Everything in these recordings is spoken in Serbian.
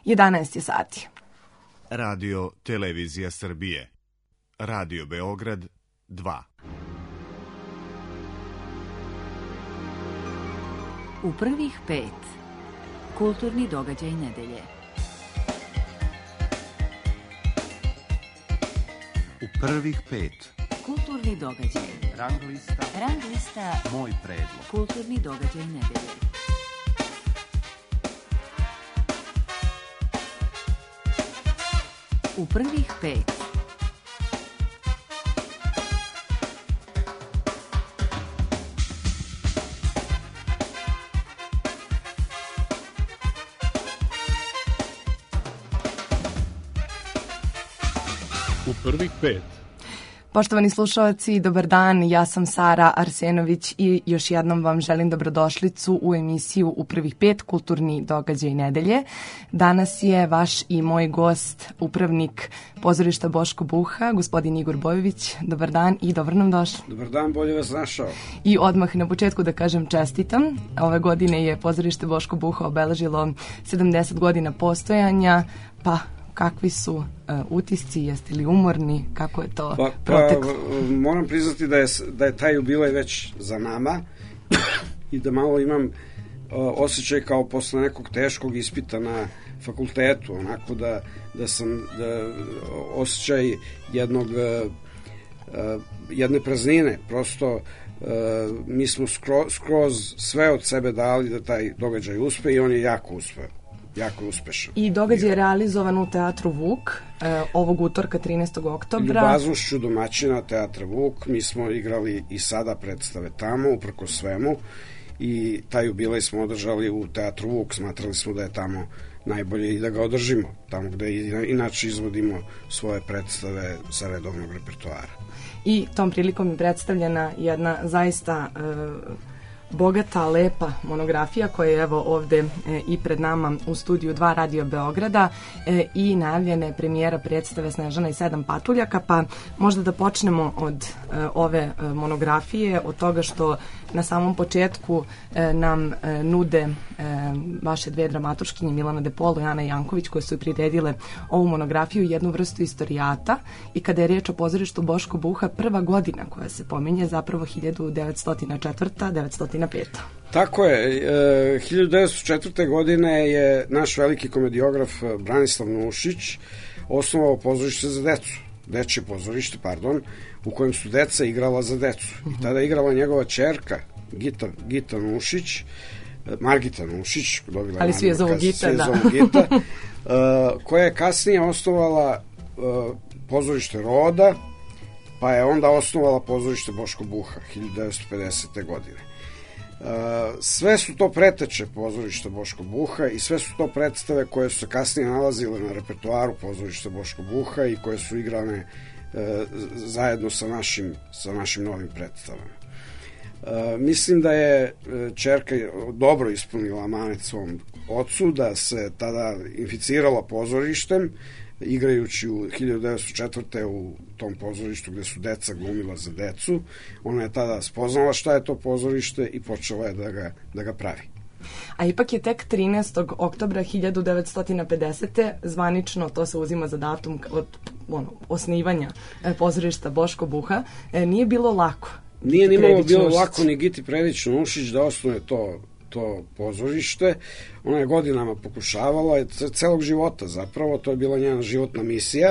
11 je sati. Radio Televizija Srbije. Radio Beograd 2. U prvih 5. Kulturni događaj nedelje. U prvih 5. Kulturni događaj. Rang lista. Moj predlog. Kulturni događaj nedelje. U prvih 5. U prvih 5. Poštovani slušalci, dobar dan, ja sam Sara Arsenović i još jednom vam želim dobrodošlicu u emisiju U prvih 5, kulturni događaj nedelje. Danas je vaš i moj gost, upravnik pozorišta Boško Buha, gospodin Igor Bojović. Dobar dan i dobro nam došli. Dobar dan, bolje vas našao. I odmah na početku da kažem čestitam. Ove godine je pozorište Boško Buha obeležilo 70 godina postojanja, pa kakvi su utisci, jeste li umorni, kako je to proteklo? Moram priznati da je taj jubilej već za nama i da malo imam osjećaj kao posle nekog teškog ispita na fakultetu, onako da sam osjećaj jedne praznine, prosto mi smo skroz sve od sebe dali da taj događaj uspe i on je jako uspeo. Jako uspešan. I događaj je realizovan u Teatru Vuk ovog utorka 13. oktobra. Ljubaznošću domaćina Teatra Vuk. Mi smo igrali i sada predstave tamo, uprko svemu. I taj jubilej smo održali u Teatru Vuk. Smatrali smo da je tamo najbolje i da ga održimo. Tamo gde inače izvodimo svoje predstave sa redovnog repertoara. I tom prilikom je predstavljena jedna zaista bogata, lepa monografija koja je evo ovde i pred nama u studiju 2 Radio Beograda i najavljena je premijera predstave Snežana i 7 patuljaka, pa možda da počnemo od ove monografije, od toga što na samom početku nam nude vaše dve dramaturškinje Milana De Polo i Ana Janković, koje su priredile ovu monografiju, jednu vrstu istorijata, i kada je riječ o pozorištu Boško Buha, prva godina koja se pominje zapravo 1904-1905. Tako je, 1904. godine je naš veliki komediograf Branislav Nušić osnovao pozorište za decu, dečje pozorište, u kojem su deca igrala za decu. I tada je igrala njegova ćerka Gita Nušić, Margita Nušić, ali svi je zovu Gita, koja je kasnije osnovala pozorište Roda, pa je onda osnovala pozorište Boško Buha 1950. godine. Sve su to preteče pozorišta Boško Buha i sve su to predstave koje su se kasnije nalazile na repertoaru pozorišta Boško Buha i koje su igrane zajedno sa našim novim predstavama. Mislim da je ćerka dobro ispunila amanet svom ocu, da se tada inficirala pozorištem, igrajući u 1904. u tom pozorištu gde su deca glumila za decu. Ona je tada spoznala šta je to pozorište i počela je da ga pravi. A ipak je tek 13. oktobra 1950. zvanično, to se uzima za datum od osnivanja pozorišta Boško Buha, nije bilo lako. Nije nimalo bilo lako ni Giti Predić Nušić da osnuje to pozorište. Ona je godinama pokušavala, celog života zapravo, to je bila njena životna misija.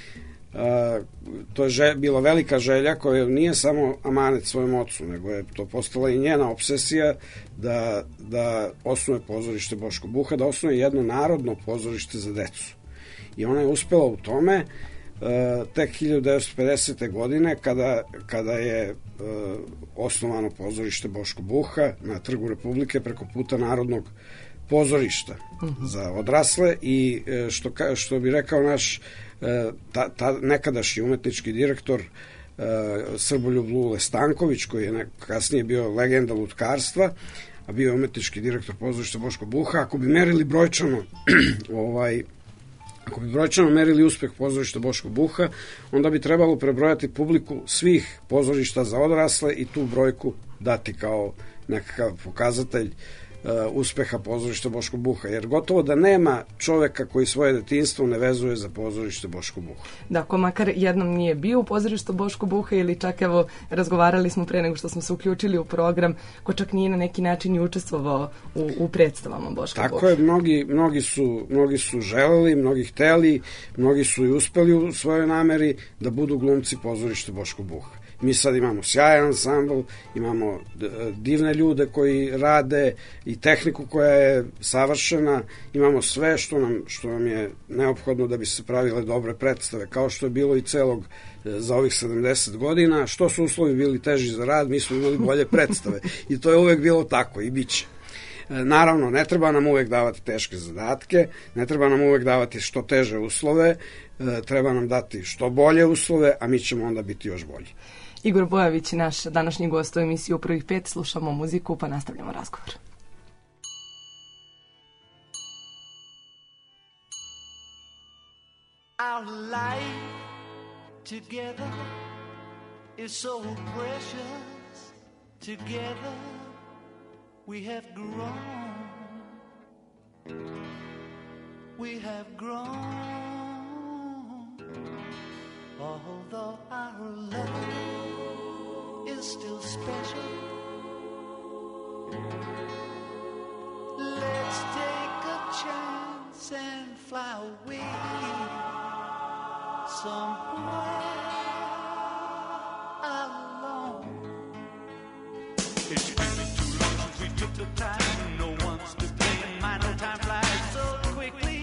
To je bila velika želja koja nije samo amanet svojem ocu, nego je to postala i njena obsesija da osnuje pozorište Boško Buha, da osnuje jedno narodno pozorište za decu. I ona je uspela u tome tek 1950. godine kada je osnovano pozorište Boško Buha na Trgu Republike preko puta Narodnog pozorišta za odrasle i što bi rekao naš nekadašnji umetnički direktor Srboljub Lule Stanković, koji je kasnije bio legenda lutkarstva, a bio je umetnički direktor pozorišta Boško Buha, ako bi merili brojčano ako bi brojčano merili uspeh pozorišta Boško Buha, onda bi trebalo prebrojati publiku svih pozorišta za odrasle i tu brojku dati kao nekakav pokazatelj uspeha pozorišta Boško Buha, jer gotovo da nema čoveka koji svoje detinjstvo ne vezuje za pozorište Boško Buha. Da, ko makar jednom nije bio u pozorištu Boško Buha ili čak evo razgovarali smo pre nego što smo se uključili u program, ko čak nije na neki način i učestvovao u predstavama Boška Buha. Tako je, mnogi su želeli, mnogi hteli, mnogi su i uspeli u svojoj nameri da budu glumci pozorišta Boško Buha. Mi sad imamo sjajan ansambl, imamo divne ljude koji rade i tehniku koja je savršena, imamo sve što nam je neophodno da bi se pravile dobre predstave, kao što je bilo i celog za ovih 70 godina. Što su uslovi bili teži za rad, mi smo imali bolje predstave i to je uvek bilo tako i bit će. Naravno, ne treba nam uvek davati teške zadatke, ne treba nam uvek davati što teže uslove, treba nam dati što bolje uslove, a mi ćemo onda biti još bolji. Igor Bojović, naš današnji gost u emisiji U prvih 5, slušamo muziku pa nastavljamo razgovor. Our life together is so precious. Together we have grown. We have grown. Although our love is still special, let's take a chance and fly away somewhere alone. It's been too long since we took the time. No one's to blame. My no time flies so quickly.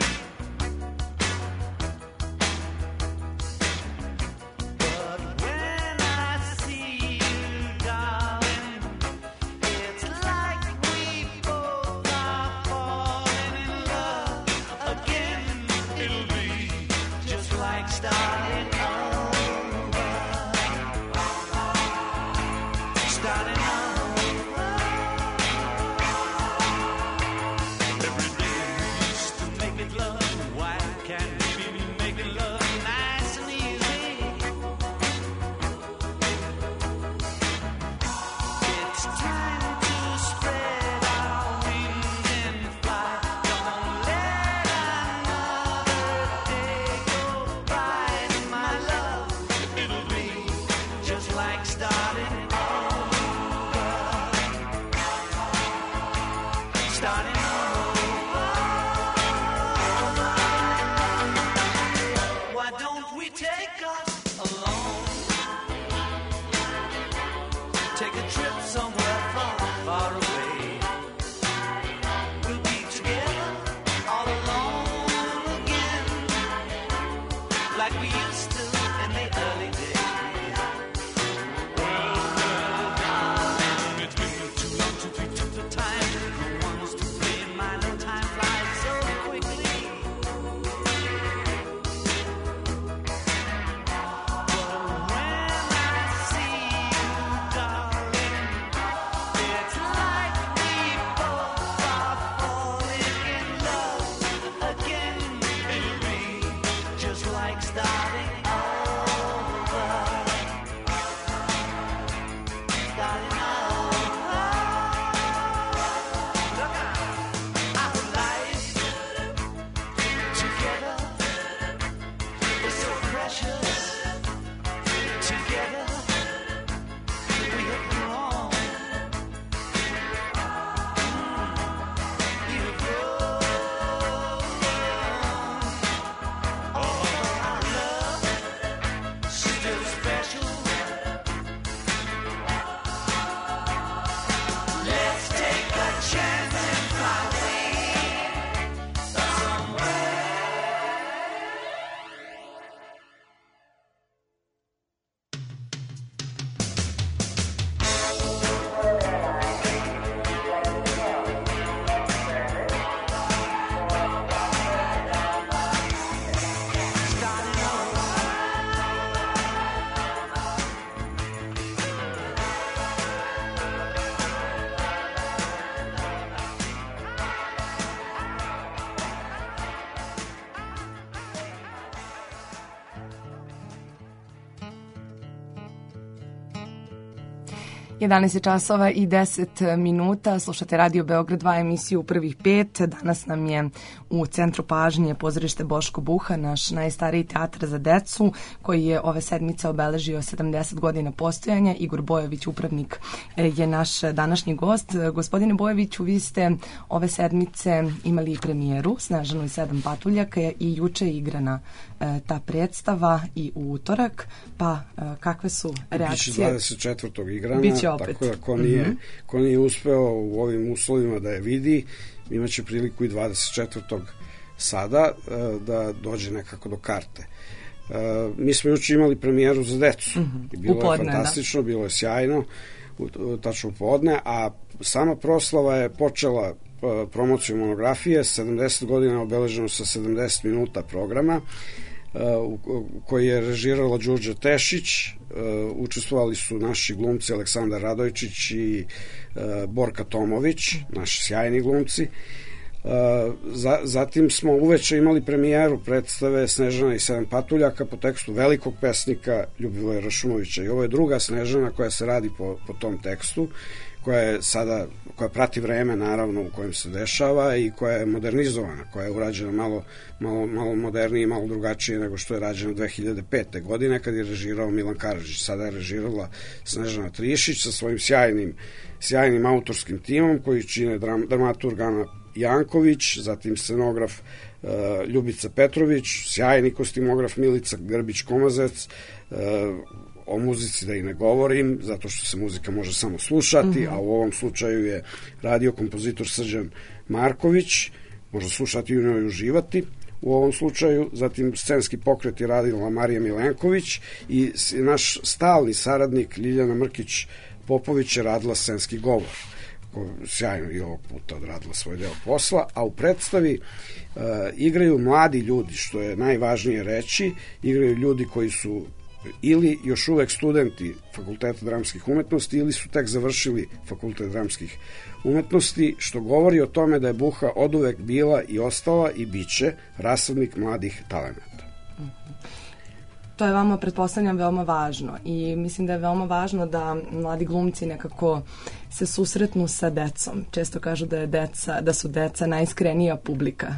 11 časova i 10 minuta, slušate Radio Beograd 2 emisiju u prvih 5. Danas nam je u centru pažnje pozorište Boško Buha, naš najstariji teatr za decu, koji je ove sedmice obeležio 70 godina postojanja. Igor Bojović, upravnik, je naš današnji gost. Gospodine Bojoviću, vi ste ove sedmice imali premijeru Snežanu i 7 patuljaka i juče je igrana ta predstava i u utorak, pa kakve su reakcije? Biće 24. igrana. Biće opet. Tako da ko nije uspeo u ovim uslovima da je vidi, imaće priliku i 24. sada da dođe nekako do karte. Mi smo juče imali premijeru za decu. Bilo je fantastično, bilo je sjajno, tačno podne, a sama proslava je počela promociju monografije, 70 godina obeleženo sa 70 minuta programa, koji je režirala Đurđa Tešić. Učestvovali su naši glumci Aleksandar Radojčić i Borka Tomović, naši sjajni glumci. Zatim smo uveče imali premijeru predstave Snežana i 7 patuljaka po tekstu velikog pesnika Ljubivoja Rašumovića, i ovo je druga Snežana koja se radi po tom tekstu, koja prati vreme naravno u kojem se dešava i koja je modernizovana, koja je urađena malo modernije i malo drugačije nego što je rađena 2005. godine kad je režirao Milan Karadžić. Sada je režirala Snežana Trišić sa svojim sjajnim autorskim timom koji čine dramaturg Ana Janković, zatim scenograf Ljubica Petrović, sjajni kostimograf Milica Grbić-Komazec, o muzici da i ne govorim, zato što se muzika može samo slušati, a u ovom slučaju je radio kompozitor Srđan Marković, može slušati i u njoj uživati u ovom slučaju. Zatim scenski pokret je radila Marija Milenković i naš stalni saradnik Ljiljana Mrkić-Popović je radila scenski govor, sjajno i ovog puta odradila svoj deo posla, a u predstavi igraju mladi ljudi, što je najvažnije reći, igraju ljudi koji su ili još uvek studenti Fakulteta dramskih umetnosti ili su tek završili Fakultet dramskih umetnosti, što govori o tome da je Buha oduvek bila i ostala i biće rasadnik mladih talenata. To je vama, pretpostavljam, veoma važno i mislim da je veoma važno da mladi glumci nekako se susretnu sa decom. Često kažu da su deca najiskrenija publika.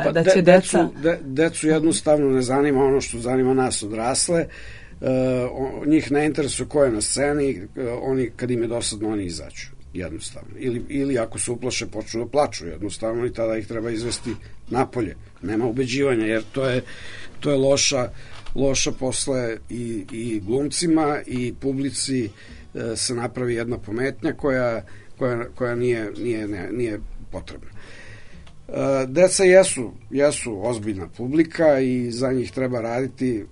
Decu jednostavno ne zanima ono što zanima nas odrasle. Njih ne interesuje ko je na sceni, oni kad im je dosadno oni izađu jednostavno, ili ako se uplaše počnu da plaču jednostavno i tada ih treba izvesti napolje, nema ubeđivanja, jer to je loša posle i glumcima i publici se napravi jedna pometnja koja nije potrebna. Deca jesu ozbiljna publika i za njih treba raditi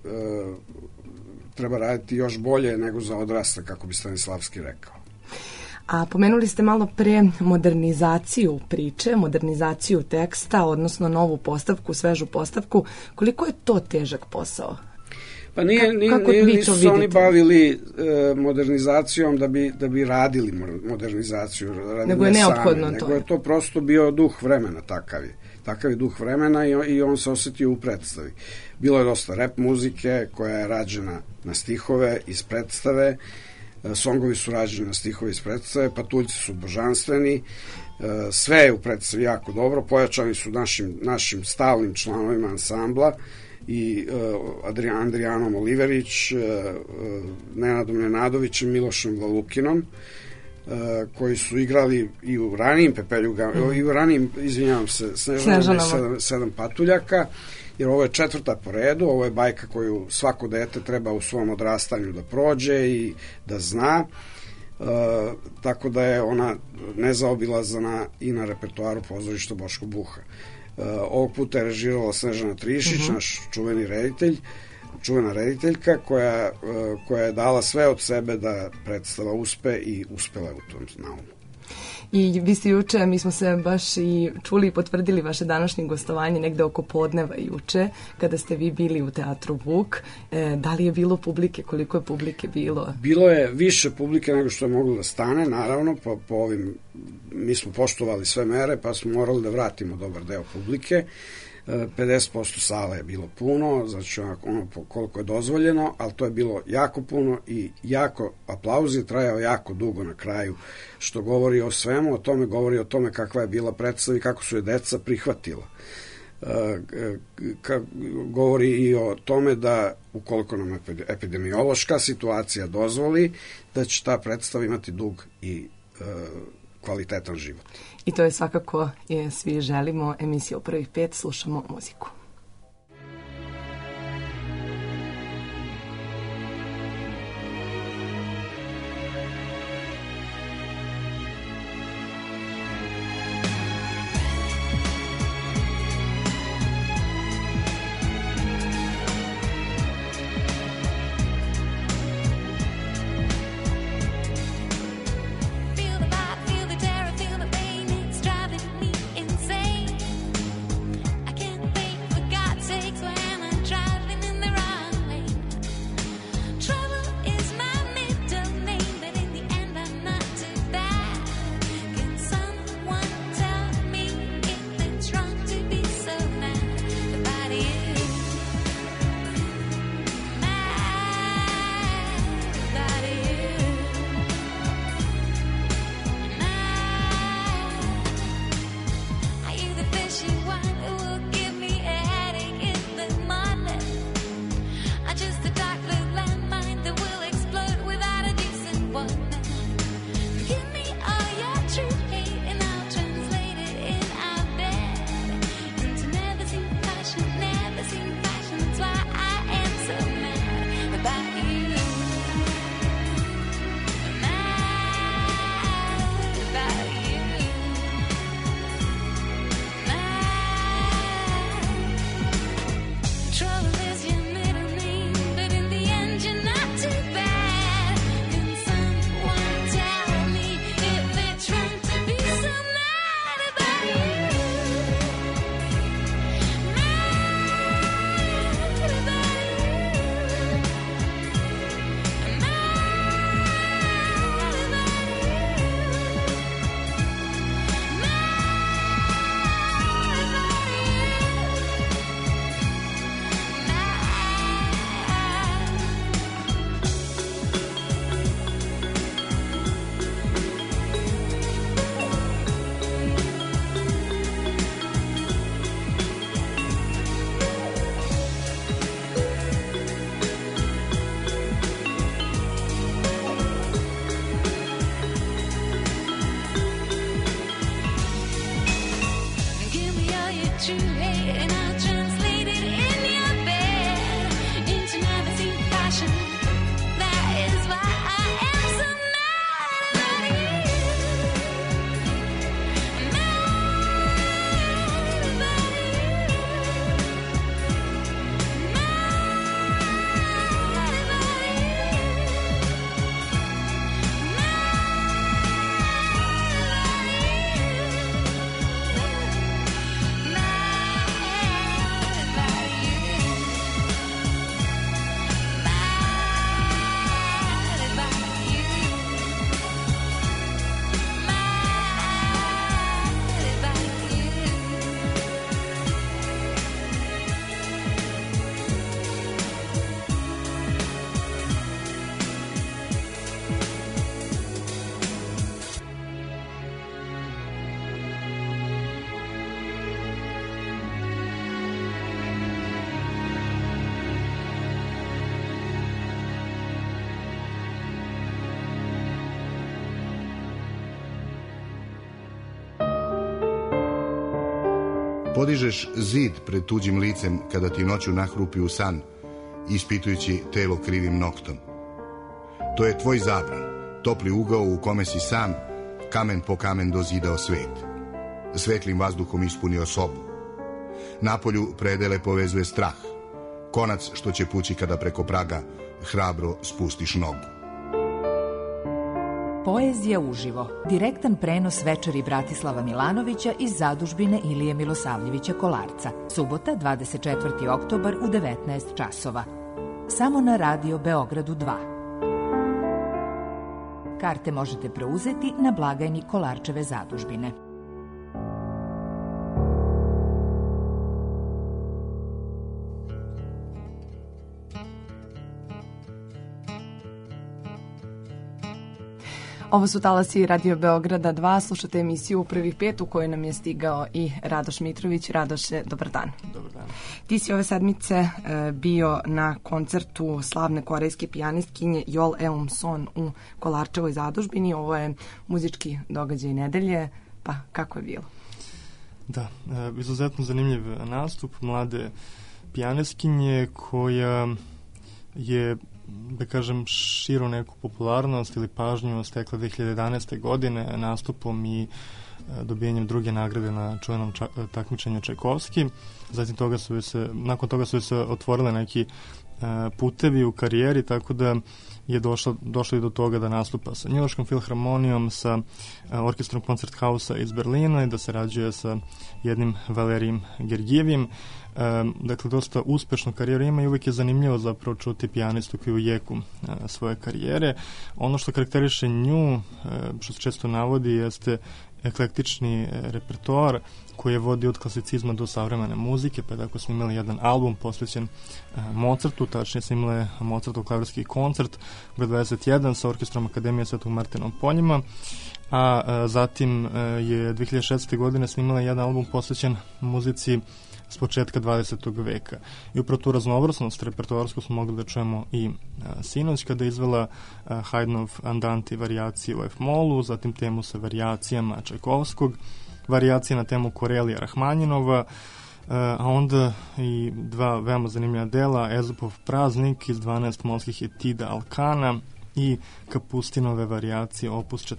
još bolje nego za odrasle, kako bi Stanislavski rekao. A pomenuli ste malo pre modernizaciju priče, modernizaciju teksta, odnosno novu postavku, svežu postavku. Koliko je to težak posao? Pa nisu se oni bavili modernizacijom da bi radili modernizaciju. Nego je neophodno to. Nego je to prosto bio duh vremena, takav je duh vremena i on se osetio u predstavi. Bilo je dosta rap muzike koja je rađena na stihove iz predstave, songovi su rađeni na stihove iz predstave, patuljci su božanstveni, sve je u predstavi jako dobro, pojačani su našim stalnim članovima ansambla i Andrijanom Oliverić, Nenadom Nenadovićem, Milošem Valukinom, koji su igrali i u ranijim Snežana 7 patuljaka, jer ovo je 4. po redu, ovo je bajka koju svako dete treba u svom odrastanju da prođe i da zna, tako da je ona nezaobilazna i na repertoaru pozorišta Boško Buha. Ovog puta je režirala Snežana Trišić, naš čuvena rediteljka koja je dala sve od sebe da predstava uspe i uspela je u tom naumu. I vi ste juče, mi smo se baš i čuli i potvrdili vaše današnje gostovanje negde oko podneva juče, kada ste vi bili u teatru Vuk. Da li je bilo publike? Koliko je publike bilo? Bilo je više publike nego što je moglo da stane, naravno, po ovim, mi smo poštovali sve mere, pa smo morali da vratimo dobar deo publike. 50% sale je bilo puno, znači ono koliko je dozvoljeno, ali to je bilo jako puno i jako, aplauz je trajao jako dugo na kraju, što govori o svemu, govori o tome kakva je bila predstava i kako su je deca prihvatila. Govori i o tome da ukoliko nam epidemiološka situacija dozvoli, da će ta predstava imati dug i kvalitetan život. I to je svakako, svi želimo. Emisija u prvih 5, slušamo muziku. Podižeš zid pred tuđim licem kada ti noću nahrupi u san, ispitujući telo krivim noktom. To je tvoj zabran, topli ugao u kome si sam, kamen po kamen dozidao svet. Svetlim vazduhom ispunio sobu. Napolju predele povezuje strah, konac što će pući kada preko praga hrabro spustiš nogu. Poezija uživo. Direktan prenos večeri Bratislava Milanovića iz zadužbine Ilije Milosavljevića Kolarca. Subota, 24. oktobar u 19 časova. Samo na Radio Beogradu 2. Karte možete preuzeti na blagajni Kolarčeve zadužbine. Ovo su talasi Radio Beograda 2, slušate emisiju U prvih 5 u kojoj nam je stigao i Radoš Mitrović. Radoše, dobar dan. Dobar dan. Ti si ove sedmice bio na koncertu slavne korejske pijanistkinje Jol Eum Son u Kolarčevoj zadužbini. Ovo je muzički događaj nedelje, pa kako je bilo? Da, izuzetno zanimljiv nastup mlade pijanistkinje koja je, da kažem, širu neku popularnost ili pažnju stekla 2011. godine nastupom i dobijanjem druge nagrade na čuvenom takmičenju Čajkovski. Nakon toga su se otvorile neki putevi u karijeri, tako da je došlo i do toga da nastupa sa Njujorškom filharmonijom, sa orkestrom Koncerthausa iz Berlina i da se rađuje sa jednim Valerijem Gergijevim. Dakle, dosta uspešnu karijeru ima i uvijek je zanimljivo zapravo čuti pijanistu koji je u jeku svoje karijere. Ono što karakteriše nju, što se često navodi, jeste eklektični repertoar koji je vodi od klasicizma do savremene muzike, pa tako smo imali jedan album posvećen Mozartu, tačnije smo imali Mozartov klavirski koncert broj 21 sa orkestrom Akademije Svetog Martina u Poljima, a zatim je 2006. godine snimala jedan album posvećen muzici s početka 20. veka. I upravo tu raznovrsnost repertoarsku smo mogli da čujemo i sinoć kada je izvela Haydnov Andante i varijacije u F-molu, zatim temu sa varijacijama Čajkovskog, varijacije na temu Korelija Rahmanjinova, a onda i dva veoma zanimljiva dela, Ezopov praznik iz 12 molskih etida Alkana i Kapustinove varijacije opus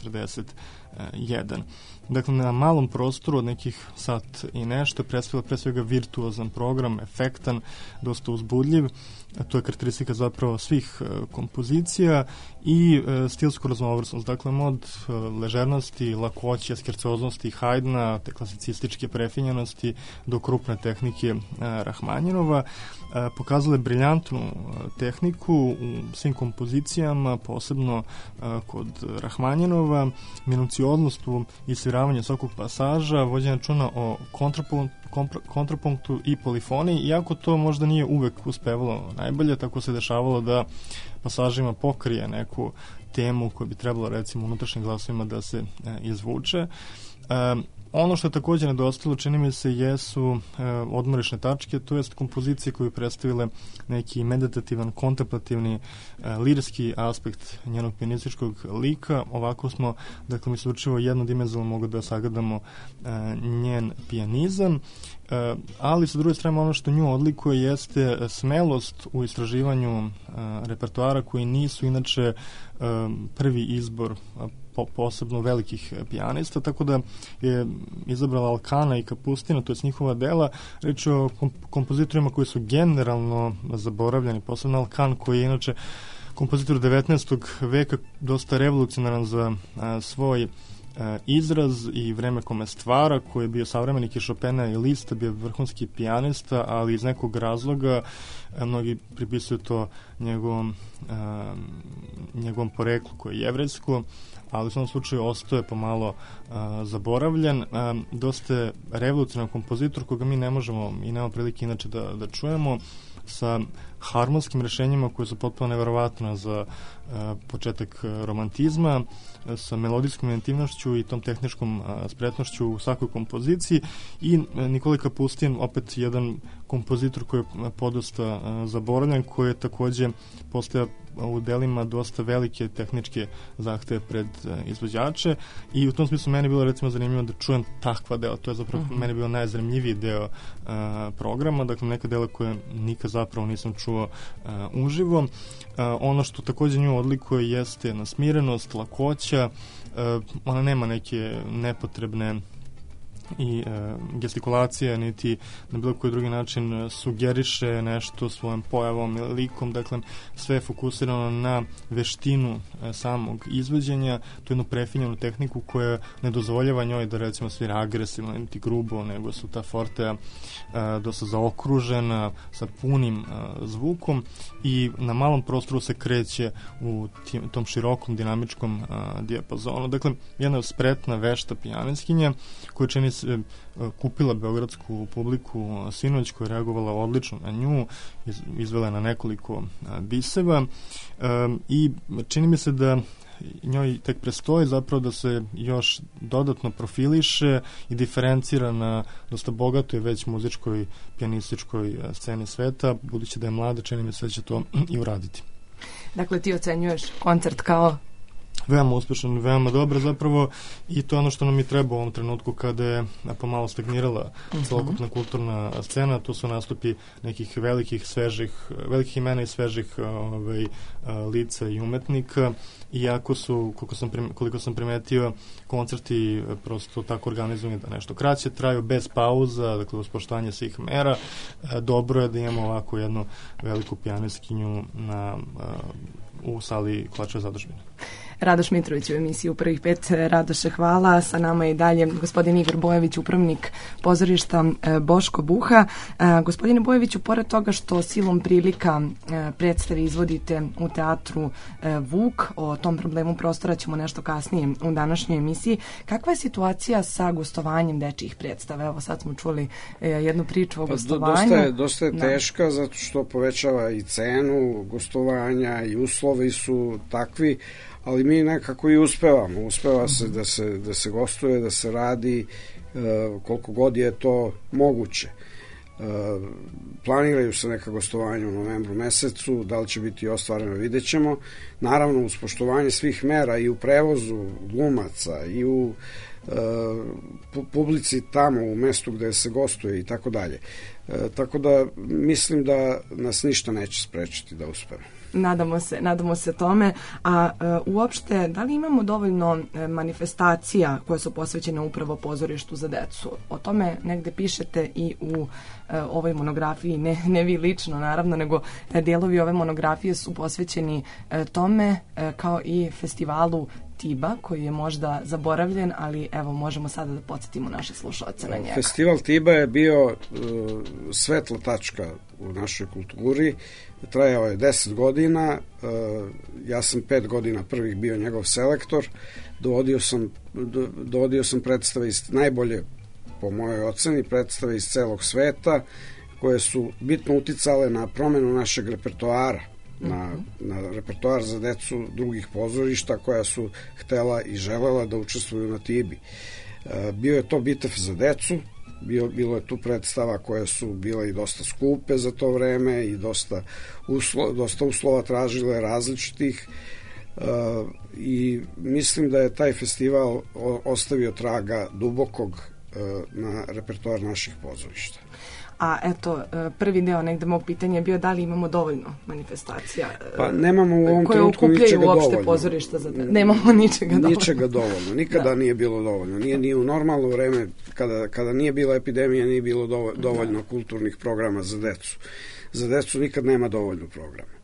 41. Dakle, na malom prostoru od nekih sat i nešto predstavila pre svega virtuozan program, efektan, dosta uzbudljiv. To je karakteristika zapravo svih kompozicija i stilsku raznovrsnost. Dakle, od ležernosti, lakoće, skercoznosti Haydna, te klasicističke prefinjenosti do krupne tehnike Rahmanjinova. Pokazala je briljantnu tehniku u svim kompozicijama, posebno kod Rahmanjinova, minucioznost u isviravanje svakog pasaža, vođenje računa o kontrapunktu i polifoniji, iako to možda nije uvek uspevalo najbolje, tako se dešavalo da pasažima pokrije neku temu koju bi trebalo, recimo, unutrašnjim glasovima da se izvuče. Ono što je također nedostalo, čini mi se, jesu odmorišne tačke, to jest kompozicije koje predstavile neki meditativan, kontemplativni, lirski aspekt njenog pijanističkog lika. Ovako smo, dakle, mi se učivo jednodimenzionalno mogli da sagledamo njen pijanizam, ali sa druge strane ono što nju odlikuje jeste smelost u istraživanju repertoara koji nisu inače prvi izbor posebno velikih pijanista, tako da je izabrala Alkana i Kapustina, to je njihova dela. Reč o kompozitorima koji su generalno zaboravljeni, posebno Alkan koji je inače kompozitor 19. veka, dosta revolucionaran za svoj izraz i vreme kome stvara, koji je bio savremenik i Chopina i Lista, bio vrhunski pijanista, ali iz nekog razloga mnogi pripisuju to njegovom poreklu koje je jevrejsko, ali u svom slučaju ostaje pomalo zaboravljen. Dosta je revolucionaran kompozitor koga mi ne možemo i nema prilike inače da čujemo, sa harmonskim rešenjima koje su potpuno neverovatna za početak romantizma, sa melodijskom inventivnošću i tom tehničkom spretnošću u svakoj kompoziciji. I Nikolaj Kapustin, opet jedan kompozitor koji je podosta zaboravljen, koji je takođe postoja u delima dosta velike tehničke zahteve pred izvođače i u tom smislu meni je bilo, recimo, zanimljivo da čujem takva dela. To je zapravo meni bio najzanimljiviji deo programa, dakle neka dela koje nikad zapravo nisam čuo uživo. Ono što takođe nju odlikuje jeste jedna smirenost, lakoća, ona nema neke nepotrebne i gestikulacija, niti na bilo koji drugi način sugeriše nešto svojom pojavom ili likom, dakle sve je fokusirano na veštinu samog izvođenja, tu jednu prefinjenu tehniku koja ne dozvoljava njoj da, recimo, svira agresivno niti grubo, nego su ta fortea dosta zaokružena sa punim zvukom i na malom prostoru se kreće u tom širokom dinamičkom dijapazonu. Dakle, jedna spretna, vešta pijanistkinja koja čini se kupila beogradsku publiku sinoć, koja je reagovala odlično na nju, izvela na nekoliko biseva i čini mi se da njoj tek prestoji zapravo da se još dodatno profiliše i diferencira na dosta bogatoj već muzičkoj, pijanističkoj sceni sveta, budući da je mlada, čini mi se da će to i uraditi. Dakle, ti ocenjuješ koncert kao veoma uspešan, veoma dobro zapravo, i to je ono što nam i treba u ovom trenutku kada je pomalo stagnirala celokupna kulturna scena. To su nastupi nekih velikih imena i svežih lica i umetnika, iako su, koliko sam primetio, koncerti prosto tako organizovani da nešto kraće traju, bez pauza, dakle uz poštovanje svih mera. Dobro je da imamo ovako jednu veliku pijanistkinju u sali Klačeve zadužbine. Radoš Mitrović u emisiji U prvih pet. Radoše, hvala. Sa nama je i dalje gospodin Igor Bojević, upravnik pozorišta Boško Buha. Gospodine Bojeviću, pored toga što silom prilika predstave izvodite u teatru Vuk, o tom problemu prostora ćemo nešto kasnije u današnjoj emisiji. Kakva je situacija sa gostovanjem dečjih predstava? Evo sad smo čuli jednu priču o gostovanju. Dosta je teška, zato što povećava i cenu gostovanja i uslovi su takvi, ali mi nekako i uspevamo. Uspeva se da se gostuje, da se radi koliko god je to moguće. Planiraju se neka gostovanja u novembru mesecu, da li će biti ostvareno, vidjet ćemo. Naravno, uz poštovanje svih mera i u prevozu glumaca i u publici tamo u mestu gde se gostuje i tako dalje. Tako da mislim da nas ništa neće sprečiti da uspemo. Nadamo se tome. A uopšte, da li imamo dovoljno manifestacija koje su posvećene upravo pozorištu za decu? O tome negde pišete i u ovoj monografiji, ne vi lično naravno, nego dijelovi ove monografije su posvećeni tome, kao i festivalu Tiba, koji je možda zaboravljen, ali evo možemo sada da podsjetimo naše slušalce na njega. Festival Tiba je bio svetla tačka u našoj kulturi, trajao je 10 godina, ja sam 5 godina prvih bio njegov selektor, dovodio sam predstave iz najbolje, po mojoj oceni, predstave iz celog sveta, koje su bitno uticale na promenu našeg repertoara, na repertoar za decu drugih pozorišta koja su htela i želela da učestvuju na Tibi. Bio je to bitev za decu, bilo je tu predstava koje su bile i dosta skupe za to vreme i dosta uslova tražile različitih, i mislim da je taj festival ostavio traga dubokog na repertoar naših pozorišta. A eto, prvi deo negde mog pitanja je bio da li imamo dovoljno manifestacija pa nemamo u ovom trenutku ničega dovoljno. Pozorišta za nemamo ničega dovoljno. Nikada nije bilo dovoljno. Nije ni u normalno vreme, kada nije bila epidemija, nije bilo dovoljno kulturnih programa za decu. Za decu nikad nema dovoljno programa.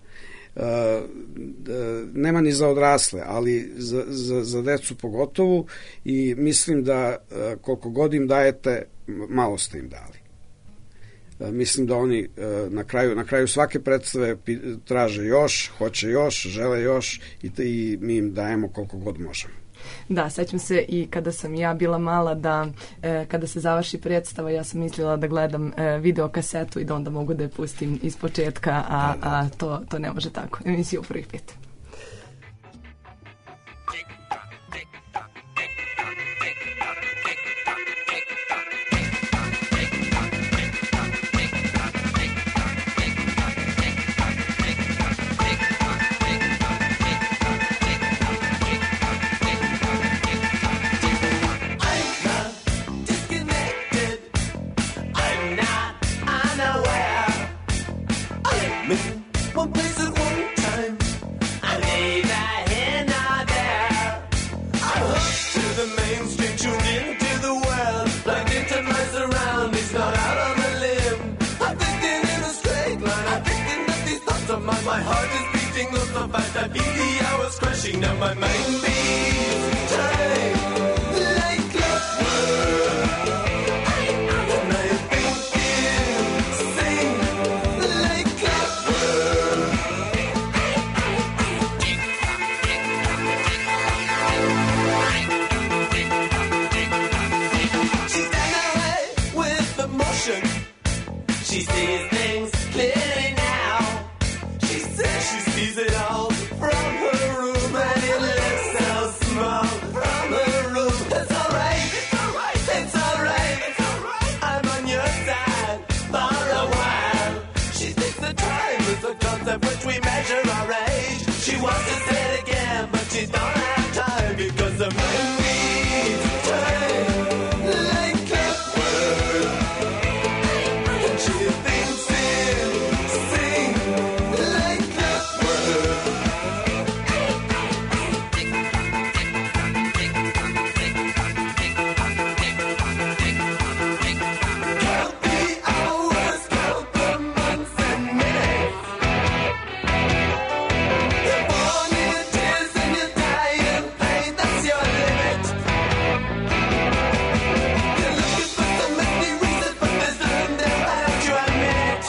Nema ni za odrasle, ali za decu pogotovo, i mislim da koliko god im dajete, malo ste im dali. Mislim da oni na kraju svake predstave traže još, hoće još, žele još, i mi im dajemo koliko god možemo. Da, sećam se i kada sam ja bila mala da kada se završi predstava ja sam mislila da gledam video kasetu i da onda mogu da je pustim iz početka, a to ne može tako. Emisija U prvih pet. My heart is beating up so fast I feel the hours crashing. Now my mind beats time like clockwork, and I think you sing like clockwork. She's done away with emotion. She sees things clearly now. She sees it all from her room, and it lets of which we measure our age. She wants to say it again, but she don't have time because the moon needs time like clockwork. And she thinks it sing like clockwork. Count the hours, count the months and minutes. You're born in tears and you die in pain, that's your limit. You're looking for so many reasons, but there's none there, why don't you admit?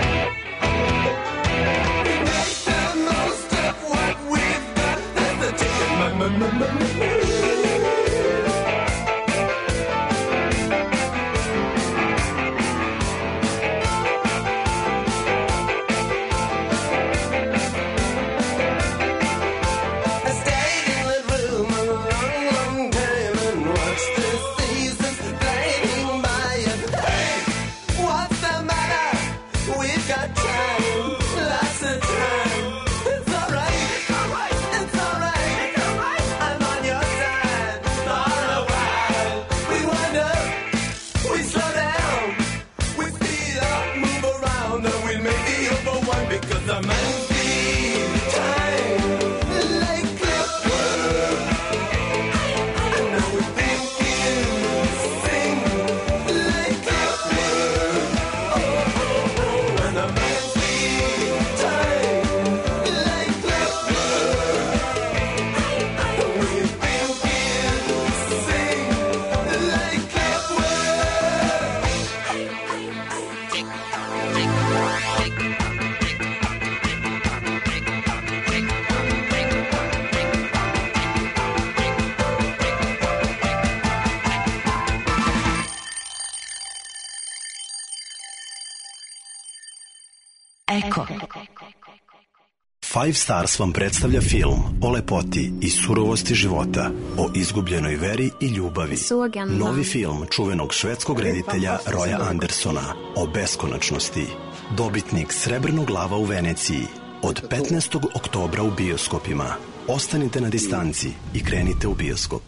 We make the most of what we've got, that's the ticket. I stayed in the room a long, long time and watched the seasons fading by. And hey, what's the matter? We've got time, lots of time. It's alright, it's alright, it's alright, it's alright. I'm on your side for a while. We wind up, we slow down, we speed up, move around, and we may be over one because the man needs time like clockwork. I know we think you sing like clockwork. Oh, and the man needs time like clockwork. We think you sing like Eko. Five Stars vam predstavlja film o lepoti i surovosti života, o izgubljenoj veri i ljubavi. Novi film čuvenog švedskog reditelja Roya Andersona o beskonačnosti. Dobitnik Srebrnog lava u Veneciji. Od 15. oktobra u bioskopima. Ostanite na distanci i krenite u bioskop.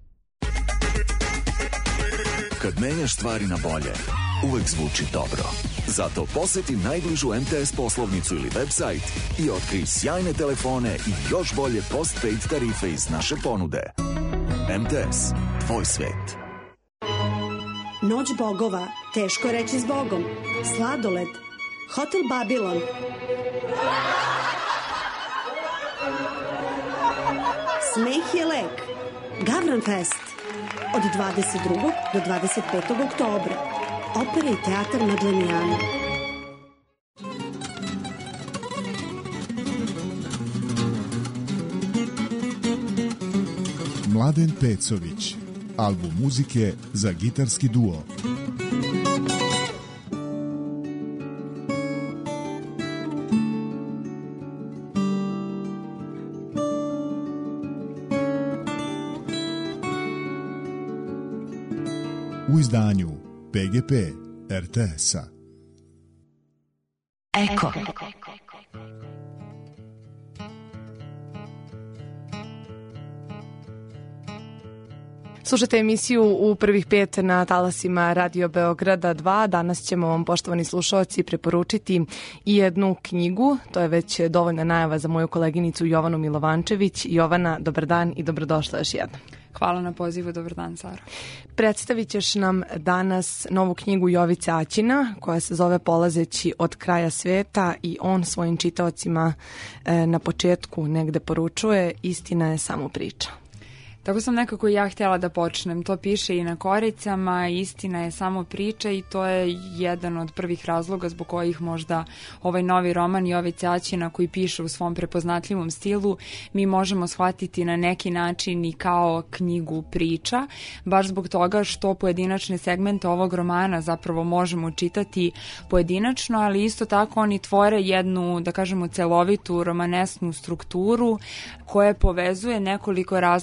Kad menjaš stvari na bolje, uvek zvuči dobro. Zato poseti najbližu MTS poslovnicu ili website i otkrij sjajne telefone i još bolje postpaid tarife iz naše ponude. MTS, tvoj svet. Noć bogova, teško reći s Bogom. Sladoled, Hotel Babilon. Smeh je lek. Gavran Fest. Od 22. do 25. oktobra. Opera i teatar na Dlenijanu. Mladen Pecović. Album muzike za gitarski duo. U izdanju PGP RTS-a. Eko. Slušajte emisiju u prvih 5 na talasima Radio Beograda 2. Danas ćemo vam, poštovani slušalci, preporučiti i jednu knjigu. To je već dovoljna najava za moju koleginicu Jovanu Milovančević. Jovana, dobar dan i dobrodošla još jednom. Hvala na pozivu, dobar dan, Saro. Predstavit ćeš nam danas novu knjigu Jovice Aćina, koja se zove Polazeći od kraja sveta, i on svojim čitaocima na početku negde poručuje: istina je samo priča. Tako sam nekako ja htjela da počnem. To piše i na koricama, istina je samo priča, i to je jedan od prvih razloga zbog kojih možda ovaj novi roman Jovice Aćina, koji piše u svom prepoznatljivom stilu, mi možemo shvatiti na neki način i kao knjigu priča, baš zbog toga što pojedinačne segmente ovog romana zapravo možemo čitati pojedinačno, ali isto tako oni tvore jednu, da kažemo, celovitu romanesnu strukturu koja povezuje nekoliko različitih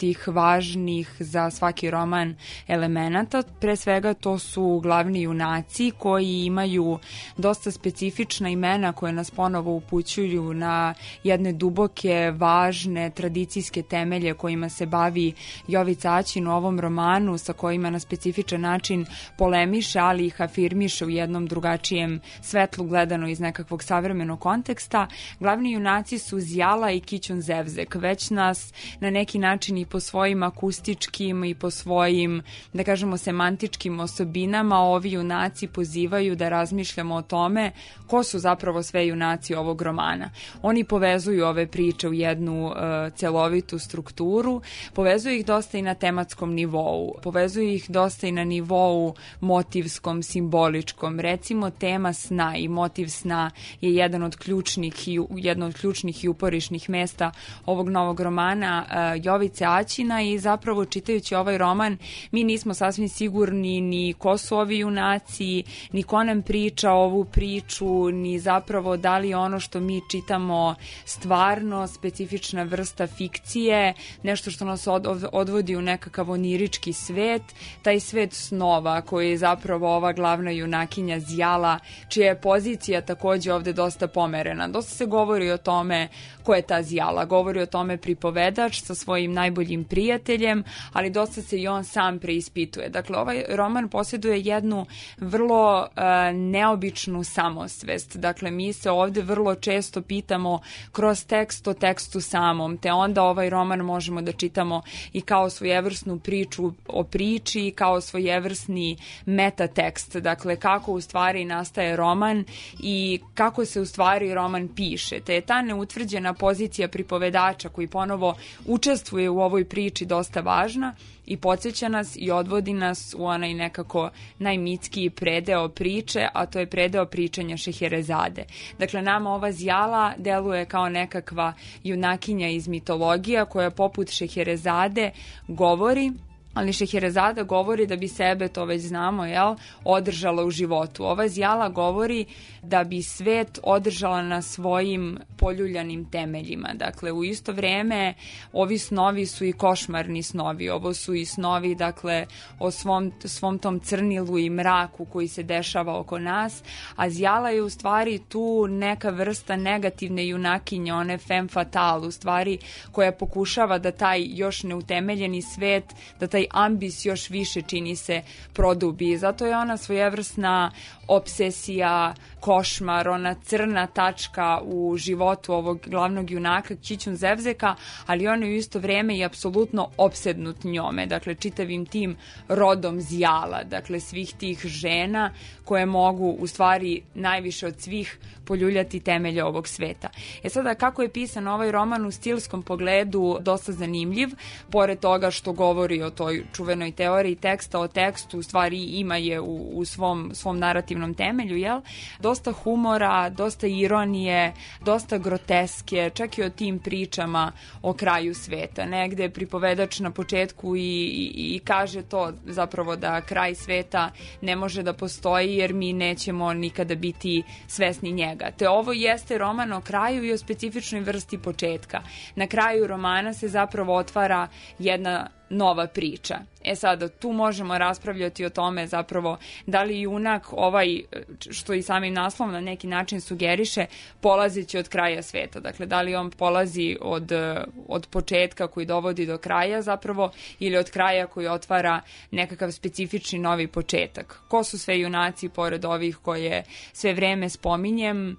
nekih važnih za svaki roman elemenata. Pre svega to su glavni junaci koji imaju dosta specifična imena koje nas ponovo upućuju na jedne duboke, važne, tradicijske temelje kojima se bavi Jovica Aćin u ovom romanu, sa kojima na specifičan način polemiše, ali ih afirmiše u jednom drugačijem svetlu gledano iz nekakvog savremenog konteksta. Glavni junaci su Zjala i Kićun Zevzek. Već nas na neki način i po svojim akustičkim i po svojim, da kažemo, semantičkim osobinama ovi junaci pozivaju da razmišljamo o tome ko su zapravo sve junaci ovog romana. Oni povezuju ove priče u jednu celovitu strukturu, povezuju ih dosta i na tematskom nivou, povezuju ih dosta i na nivou motivskom, simboličkom. Recimo, tema sna i motiv sna je jedno od ključnih i uporišnih mesta ovog novog romana Jovice Aćina i zapravo čitajući ovaj roman mi nismo sasvim sigurni ni ko su ovi junaci, ni ko nam priča ovu priču, ni zapravo da li ono što mi čitamo stvarno specifična vrsta fikcije, nešto što nas odvodi u nekakav onirički svet, taj svet snova koji je zapravo ova glavna junakinja Zjala, čija je pozicija takođe ovde dosta pomerena. Dosta se govori o tome ko je ta Zjala, govori o tome pripovedač sa svojim najboljim prijateljem, ali dosta se i on sam preispituje. Dakle, ovaj roman posjeduje jednu vrlo neobičnu samosvest. Dakle, mi se ovde vrlo često pitamo kroz tekst o tekstu samom, te onda ovaj roman možemo da čitamo i kao svojevrsnu priču o priči i kao svojevrsni metatekst. Dakle, kako u stvari nastaje roman i kako se u stvari roman piše. Te je ta neutvrđena pozicija pripovedača koji ponovo učestvuje u ovoj priči dosta važna i podsjeća nas i odvodi nas u onaj nekako najmitskiji predeo priče, a to je predeo pričanja Šeherezade. Dakle, nama ova Zjala deluje kao nekakva junakinja iz mitologija koja poput Šeherezade govori, ali Šeherezada govori da bi sebe, to već znamo, održala u životu. Ova Zjala govori da bi svet održala na svojim poljuljanim temeljima. Dakle, u isto vreme ovi snovi su i košmarni snovi. Ovo su i snovi, dakle, o svom tom crnilu i mraku koji se dešava oko nas, a Zjala je u stvari tu neka vrsta negativne junakinje, one femme fatale, u stvari koja pokušava da taj još neutemeljeni svet, da taj ambis još više čini se produbi. Zato je ona svojevrsna obsesija, košmar, ona crna tačka u životu ovog glavnog junaka Kićun Zevzeka, ali on je u isto vreme i apsolutno opsednut njome, dakle čitavim tim rodom Zjala, dakle svih tih žena koje mogu u stvari najviše od svih poljuljati temelje ovog sveta. Sada, kako je pisan ovaj roman u stilskom pogledu dosta zanimljiv, pored toga što govori o toj čuvenoj teoriji teksta o tekstu, u stvari ima je u svom narativnom temelju, dosta humora, dosta ironije, dosta groteske, čak i o tim pričama o kraju sveta. Negde pripovedač na početku i kaže to zapravo da kraj sveta ne može da postoji jer mi nećemo nikada biti svesni njega. Te ovo jeste roman o kraju i o specifičnoj vrsti početka. Na kraju romana se zapravo otvara jedna nova priča. Sada, tu možemo raspravljati o tome zapravo da li junak ovaj, što i samim naslov na neki način sugeriše, polazeći od kraja sveta. Dakle, da li on polazi od početka koji dovodi do kraja zapravo ili od kraja koji otvara nekakav specifični novi početak. Ko su sve junaci pored ovih koje sve vreme spominjem?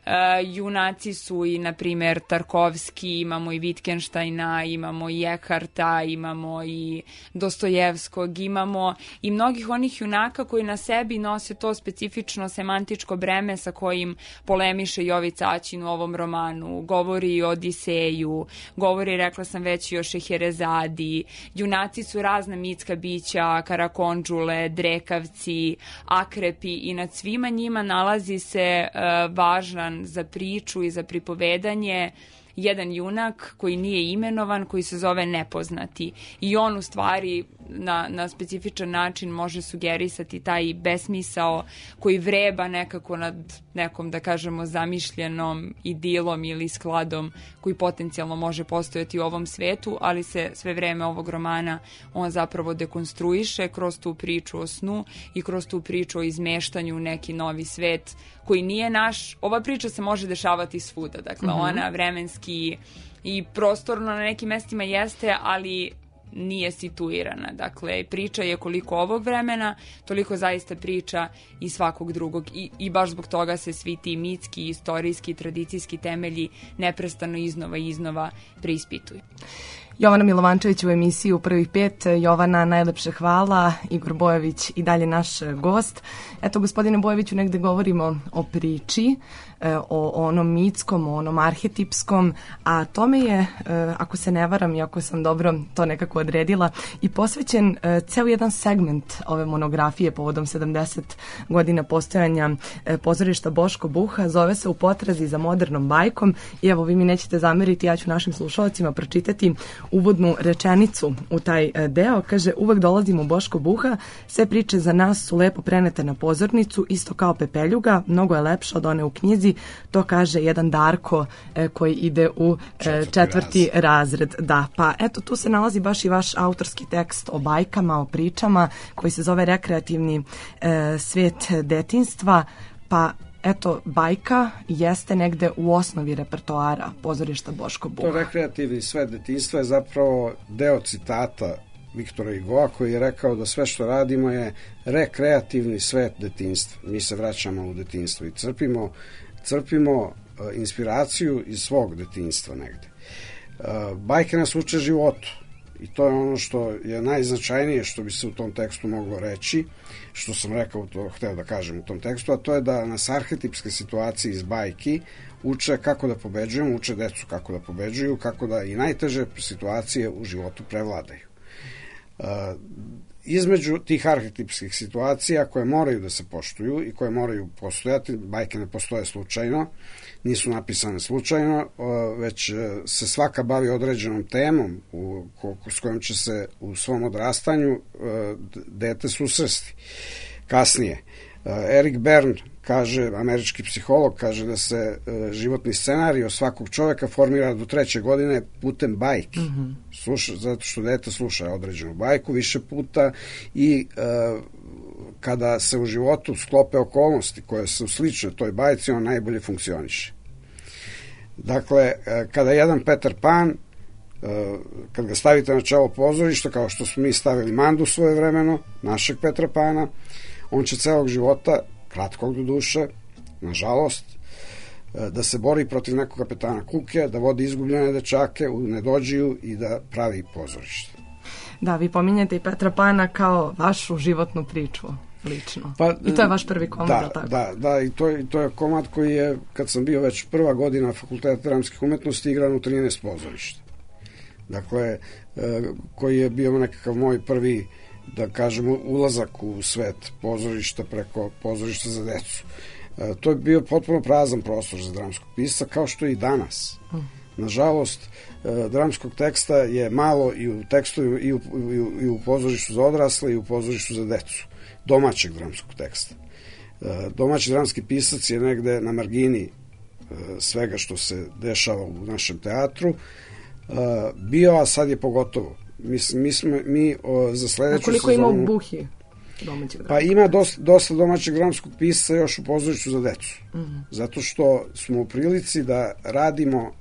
Junaci su i, na primjer, Tarkovski, imamo i Wittgensteina, imamo i Eckharta, imamo i Dostojevskog, imamo i mnogih onih junaka koji na sebi nose to specifično semantičko breme sa kojim polemiše Jovica Aćin u ovom romanu. Govori i o Odiseju, govori, rekla sam već, i o Šeherezadi. Junaci su razna mitska bića, karakondžule, drekavci, akrepi i nad svima njima nalazi se važan za priču i za pripovedanje jedan junak koji nije imenovan, koji se zove Nepoznati. I on u stvari na specifičan način može sugerisati taj besmisao koji vreba nekako nad nekom, da kažemo, zamišljenom idilom ili skladom koji potencijalno može postojati u ovom svetu, ali se sve vreme ovog romana on zapravo dekonstruiše kroz tu priču o snu i kroz tu priču o izmeštanju u neki novi svet koji nije naš. Ova priča se može dešavati svuda, dakle ona vremenski i prostorno na nekim mestima jeste, ali nije situirana. Dakle, priča je koliko ovog vremena, toliko zaista priča i svakog drugog. I baš zbog toga se svi ti mitski, istorijski, tradicijski temelji neprestano iznova i iznova preispituju. Jovana Milovančević u emisiji U prvih 5. Jovana, najlepše hvala. Igor Bojović i dalje naš gost. Eto, gospodine Bojoviću, negde govorimo o priči, o onom mitskom, o onom arhetipskom, a tome je, ako se ne varam i ako sam dobro to nekako odredila, i posvećen ceo jedan segment ove monografije povodom 70 godina postojanja pozorišta Boško Buha. Zove se U potrazi za modernom bajkom i evo, vi mi nećete zameriti, ja ću našim slušalcima pročitati uvodnu rečenicu u taj deo. Kaže, uvek dolazimo u Boško Buha, sve priče za nas su lepo prenete na pozornicu, isto kao Pepeljuga, mnogo je lepša od one u knjizi, to kaže jedan Darko koji ide u četvrti razred. Da, pa eto, tu se nalazi baš i vaš autorski tekst o bajkama, o pričama, koji se zove Rekreativni svet detinjstva, pa eto, bajka jeste negde u osnovi repertoara pozorišta Boško Buha. To rekreativni svet detinjstva je zapravo deo citata Viktora Hugoa, koji je rekao da sve što radimo je rekreativni svet detinjstva. Mi se vraćamo u detinjstvo i crpimo inspiraciju iz svog detinjstva negde. Bajke nas uče životu i to je ono što je najznačajnije što bi se u tom tekstu moglo reći, što sam rekao, to hteo da kažem u tom tekstu, a to je da nas arhetipske situacije iz bajki uče kako da pobeđujemo, uče decu kako da pobeđuju, kako da i najteže situacije u životu prevladaju. Između tih arhetipskih situacija koje moraju da se poštuju i koje moraju postojati, bajke ne postoje slučajno, nisu napisane slučajno, već se svaka bavi određenom temom s kojom će se u svom odrastanju dete susresti kasnije. Erik Bern kaže, američki psiholog, kaže da se životni scenarij svakog čoveka formira do 3. godine putem bajki. Sluša, zato što dete sluša određenu bajku više puta i kada se u životu sklope okolnosti koje su slične toj bajci, on najbolje funkcioniše. Dakle, kada jedan Peter Pan, kad ga stavite na čelo pozorišta, kao što smo mi stavili Mandu svojevremeno, našeg Petra Pana, on će celog života, kratkog do duše, nažalost, da se bori protiv nekog kapetana Kuke, da vodi izgubljene dečake u nedođiju i da pravi pozorište. Da, vi pominjete i Petra Pana kao vašu životnu priču, lično. Pa, i to je vaš prvi komad, tako? Da, i to je komad koji je, kad sam bio već prva godina Fakulteta dramskih umetnosti, igran u 13 pozorišta. Dakle, koji je bio nekakav moj prvi, da kažemo, ulazak u svet pozorišta preko pozorišta za decu. To je bio potpuno prazan prostor za dramskog pisca, kao što je i danas. Nažalost, dramskog teksta je malo i u tekstu i u pozorištu za odrasle i u pozorištu za decu. Domaćeg dramskog teksta. Domaći dramski pisac je negde na margini svega što se dešava u našem teatru bio, a sad je pogotovo. Mi za sledeću sezonu... A koliko ima u Buhi domaćeg dramskog? Pa ima dosta domaćeg dramskog pisca još u pozorištu za decu. Zato što smo u prilici da radimo,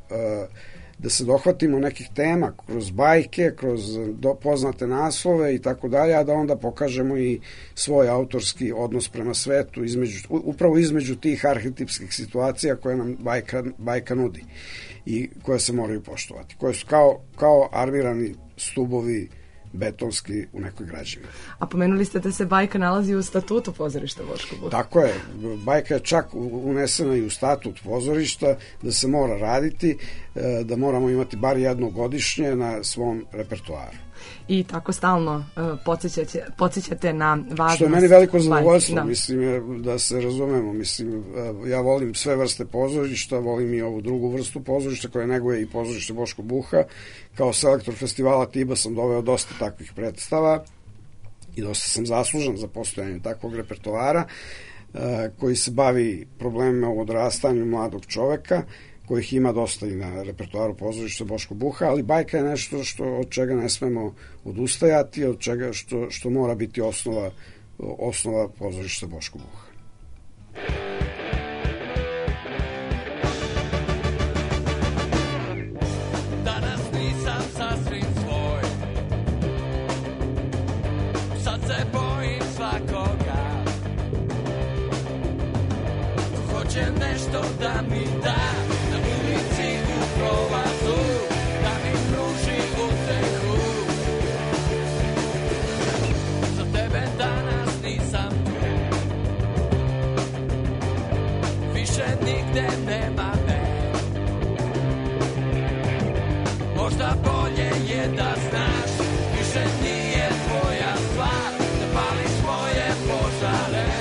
da se dohvatimo nekih tema kroz bajke, kroz poznate naslove i tako dalje, a da onda pokažemo i svoj autorski odnos prema svetu, upravo između tih arhetipskih situacija koje nam bajka nudi i koje se moraju poštovati, koje su kao armirani stubovi betonski u nekoj građevini. A pomenuli ste da se bajka nalazi u statutu pozorišta Boško Buha. Tako je. Bajka je čak unesena i u statut pozorišta, da se mora raditi, da moramo imati bar jedno godišnje na svom repertoaru. I tako stalno podsjećate na važnost... Što je meni veliko zadovoljstvo, mislim, da se razumemo. Mislim, ja volim sve vrste pozorišta, volim i ovu drugu vrstu pozorišta koja neguje i pozorište Boško Buha. Kao selektor festivala Tiba sam doveo dosta takvih predstava i dosta sam zaslužan za postojanje takvog repertoara koji se bavi problemima u odrastanju mladog čoveka, kojih ima dosta i na repertoaru pozorišta Boško Buha, ali bajka je nešto od čega ne smemo odustajati, od čega što mora biti osnova pozorišta Boško Buha. Danas nisam sasvim svoj, sad se bojim svakoga, hoće nešto da mi da, na ulici u prolazu, da mi pruži utehu. Za tebe danas nisam tu, više nigde nema me. Možda bolje je da znaš, više nije tvoja stvar, da pališ moje požare.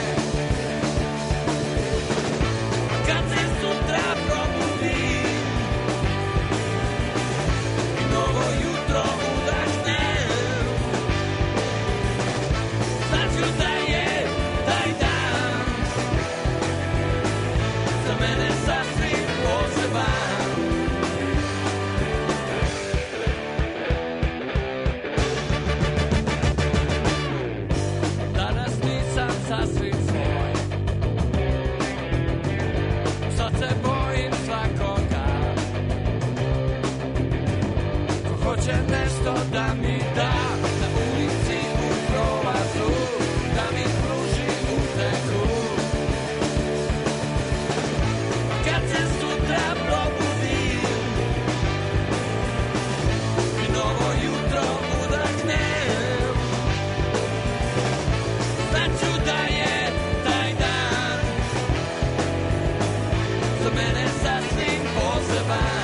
Kad se sutra probudim i novo jutro udahnem, znaću da je taj dan za mene sasvim poseban. Danas nisam sasvim svoj, sad se bojim svakoga, ko hoće nešto da mi da, na ulici u prolazu, da mi pruži utehu. Kad se sutra probudim i novo jutro udahnem, znaću da je taj dan za mene sasvim poseban.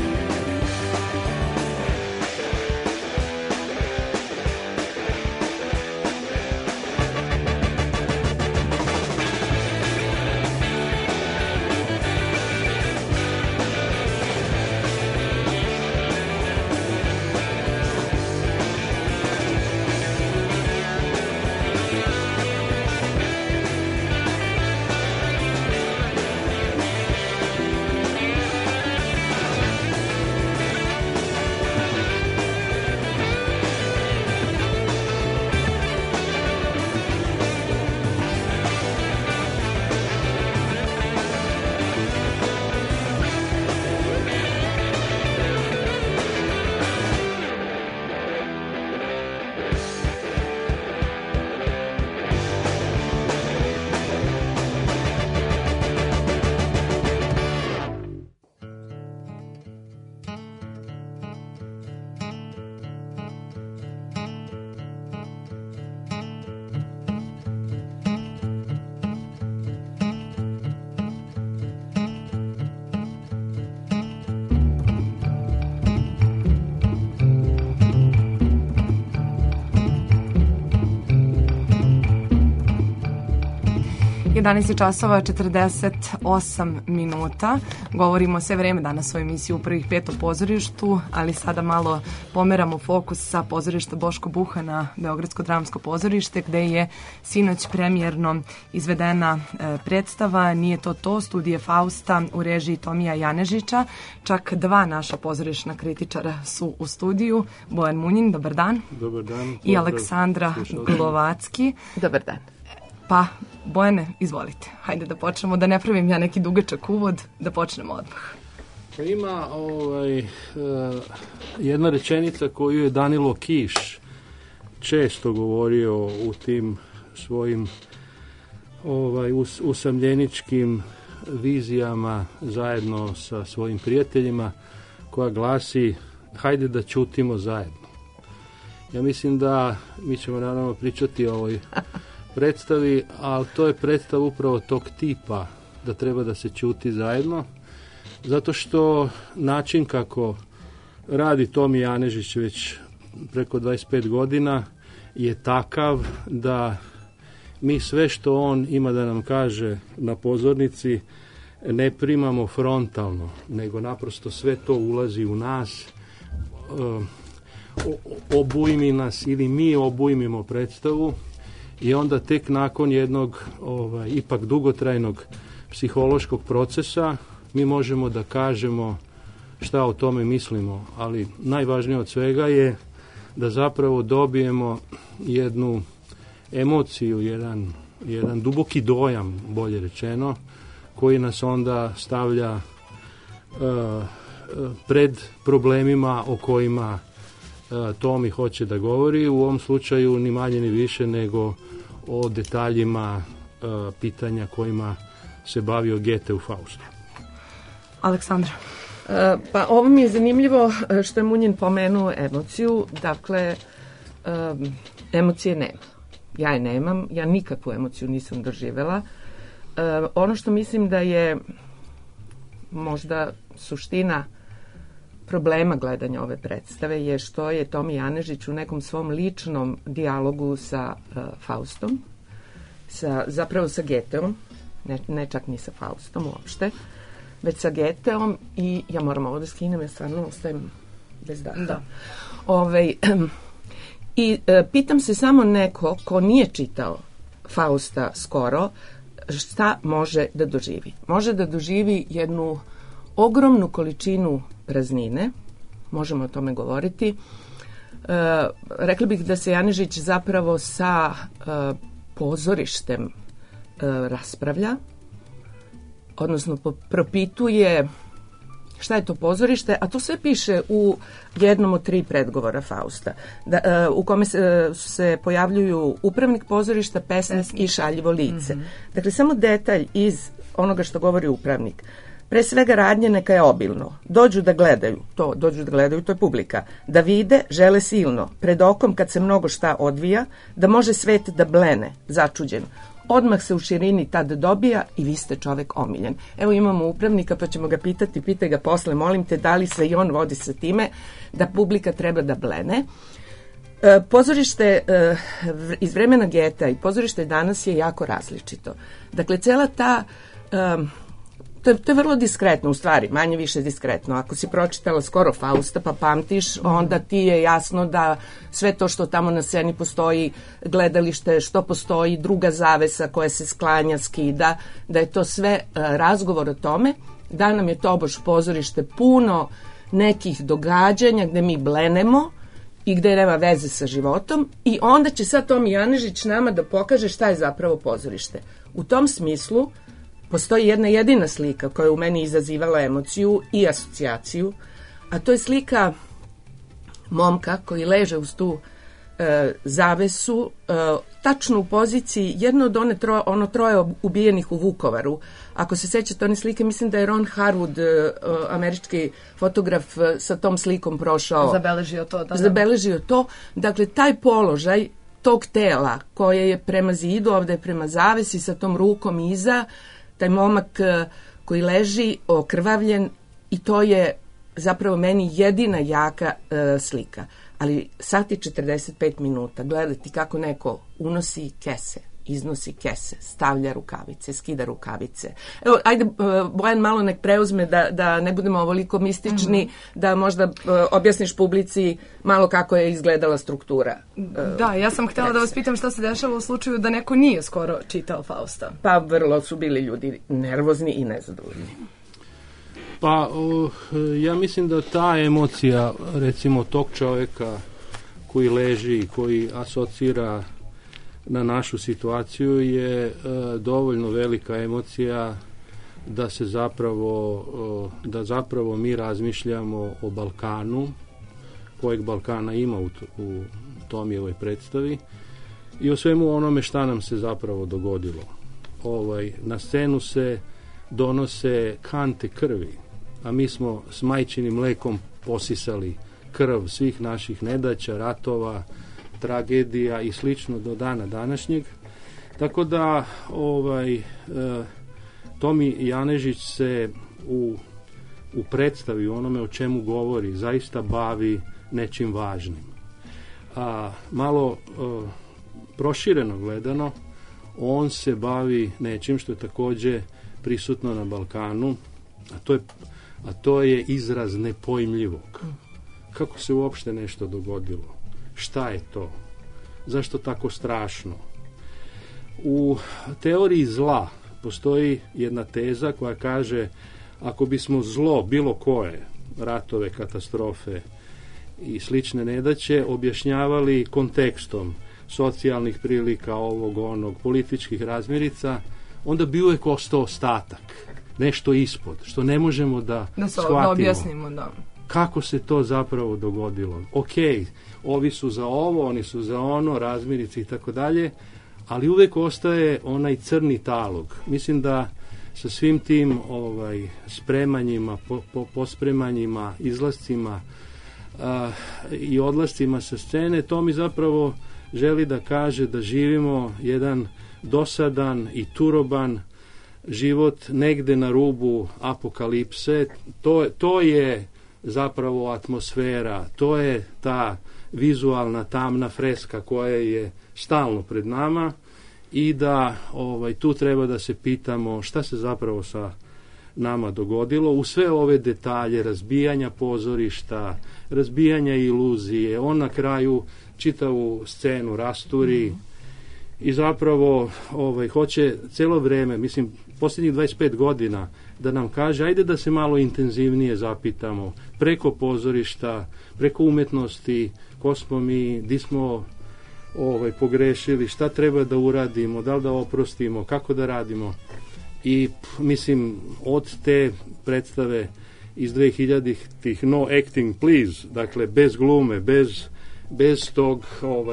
časova 48 minuta. Govorimo sve vreme danas o emisiji u prvih 5 o pozorištu, ali sada malo pomeramo fokus sa pozorišta Boško Buha na Beogradsko dramsko pozorište, gde je sinoć premijerno izvedena predstava Nije to to, studije Fausta u režiji Tomija Janežića. Čak 2 naša pozorišna kritičara su u studiju. Bojan Munjin, dobar dan. Dobar dan. I Aleksandra Glovacki. Dobar dan. Pa, Bojane, izvolite. Hajde da počnemo, da ne pravim ja neki dugačak uvod, da počnemo odmah. Ima jedna rečenica koju je Danilo Kiš često govorio u tim svojim usamljeničkim vizijama zajedno sa svojim prijateljima, koja glasi: hajde da ćutimo zajedno. Ja mislim da mi ćemo naravno pričati o ovoj predstavi, ali to je predstav upravo tog tipa, da treba da se ćuti zajedno, zato što način kako radi Tomi Janežić već preko 25 godina je takav da mi sve što on ima da nam kaže na pozornici ne primamo frontalno, nego naprosto sve to ulazi u nas. obujmi nas ili mi obujmimo predstavu i onda tek nakon jednog ipak dugotrajnog psihološkog procesa mi možemo da kažemo šta o tome mislimo, ali najvažnije od svega je da zapravo dobijemo jednu emociju, jedan duboki dojam, bolje rečeno, koji nas onda stavlja pred problemima o kojima Tomi hoće da govori, u ovom slučaju ni manje ni više nego o detaljima pitanja kojima se bavio Goethe u Faustu. Aleksandra. Pa ovo mi je zanimljivo što je Munjin pomenuo emociju, dakle emocije nema. Ja je nemam, ja nikakvu emociju nisam doživela. Ono što mislim da je možda suština problema gledanja ove predstave je što je Tomi Janežić u nekom svom ličnom dijalogu sa Faustom, zapravo sa Goetheom, ne čak ni sa Faustom uopšte, već sa Goetheom i ja moram ovo da skinem, ja stvarno ostajem bez daha. Da. I pitam se samo neko ko nije čitao Fausta skoro, šta može da doživi? Može da doživi jednu ogromnu količinu praznine, možemo o tome govoriti. Rekla bih da se Janežić zapravo sa pozorištem raspravlja, odnosno propituje šta je to pozorište, a to sve piše u jednom od 3 predgovora Fausta, u kome se pojavljuju upravnik pozorišta, pesnik i šaljivo lice. Dakle, samo detalj iz onoga što govori upravnik. Pre svega radnje neka je obilno. Dođu da gledaju, to je publika. Da vide, žele silno. Pred okom kad se mnogo šta odvija, da može svet da blene, začuđen. Odmah se u širini tad dobija i vi ste čovek omiljen. Evo imamo upravnika pa ćemo ga pitati, pitaj ga posle, molim te, da li se i on vodi sa time da publika treba da blene. Pozorište iz vremena Goethea i pozorište danas je jako različito. Dakle, cela ta... To je vrlo diskretno, u stvari, manje više diskretno. Ako si pročitala skoro Fausta pa pamtiš, onda ti je jasno da sve to što tamo na sceni postoji, gledalište, što postoji, druga zavesa koja se sklanja, skida, da je to sve razgovor o tome, da nam je tobož pozorište puno nekih događanja gde mi blenemo i gde nema veze sa životom i onda će sad Tomi Janežić nama da pokaže šta je zapravo pozorište. U tom smislu postoji jedna jedina slika koja je u meni izazivala emociju i asocijaciju, a to je slika momka koji leže uz tu zavesu, tačno u poziciji jedno od ono troje ubijenih u Vukovaru. Ako se sećate one slike, mislim da je Ron Harwood, američki fotograf, sa tom slikom prošao. Zabeležio to. Dakle, taj položaj tog tela koje je prema zidu, ovde je prema zavesi sa tom rukom iza, taj momak koji leži okrvavljen i to je zapravo meni jedina jaka slika. Ali sat i 45 minuta gledati kako neko unosi kese, iznosi kese, stavlja rukavice, skida rukavice. Evo, ajde, Bojan malo nek preuzme da ne budemo ovoliko mistični, da možda objasniš publici malo kako je izgledala struktura. Da, ja sam htjela da vas pitam šta se dešava u slučaju da neko nije skoro čitao Fausta. Pa vrlo su bili ljudi nervozni i nezadovoljni. Pa, ja mislim da ta emocija, recimo, tog čovjeka koji leži, koji asocira na našu situaciju je dovoljno velika emocija da se zapravo mi razmišljamo o Balkanu, kojeg Balkana ima u Tomijevoj predstavi i o svemu onome šta nam se zapravo dogodilo. Na scenu se donose kante krvi, a mi smo s majčinim mlekom posisali krv svih naših nedaća, ratova, tragedija i slično do dana današnjeg. Tako da Tomi Janežić se u predstavi, onome o čemu govori, zaista bavi nečim važnim. A malo prošireno gledano, on se bavi nečim što je također prisutno na Balkanu, a to je izraz nepojmljivog. kako se uopšte nešto dogodilo, šta je to, zašto tako strašno. U teoriji zla postoji jedna teza koja kaže ako bismo zlo bilo koje, ratove, katastrofe i slične nedaće objašnjavali kontekstom socijalnih prilika, ovog, onog, političkih razmirica, onda bi uvek ostao ostatak, nešto ispod, što ne možemo da shvatimo. Da objasnimo, da. Kako se to zapravo dogodilo? Ok, ovi su za ovo, oni su za ono, razmirice i tako dalje, ali uvek ostaje onaj crni talog. Mislim da sa svim tim spremanjima, pospremanjima, izlascima i odlascima sa scene, to mi zapravo želi da kaže da živimo jedan dosadan i turoban život negde na rubu apokalipse. To je zapravo atmosfera, to je ta vizualna tamna freska koja je stalno pred nama i da tu treba da se pitamo šta se zapravo sa nama dogodilo u sve ove detalje razbijanja pozorišta, razbijanja iluzije. On na kraju čitavu scenu rasturi i zapravo hoće celo vreme, mislim posljednjih 25 godina, da nam kaže ajde da se malo intenzivnije zapitamo preko pozorišta, preko umetnosti, ko smo mi, di smo pogrešili, šta treba da uradimo, da li da oprostimo, kako da radimo. I mislim od te predstave iz 2000-ih No Acting Please, dakle bez glume, bez tog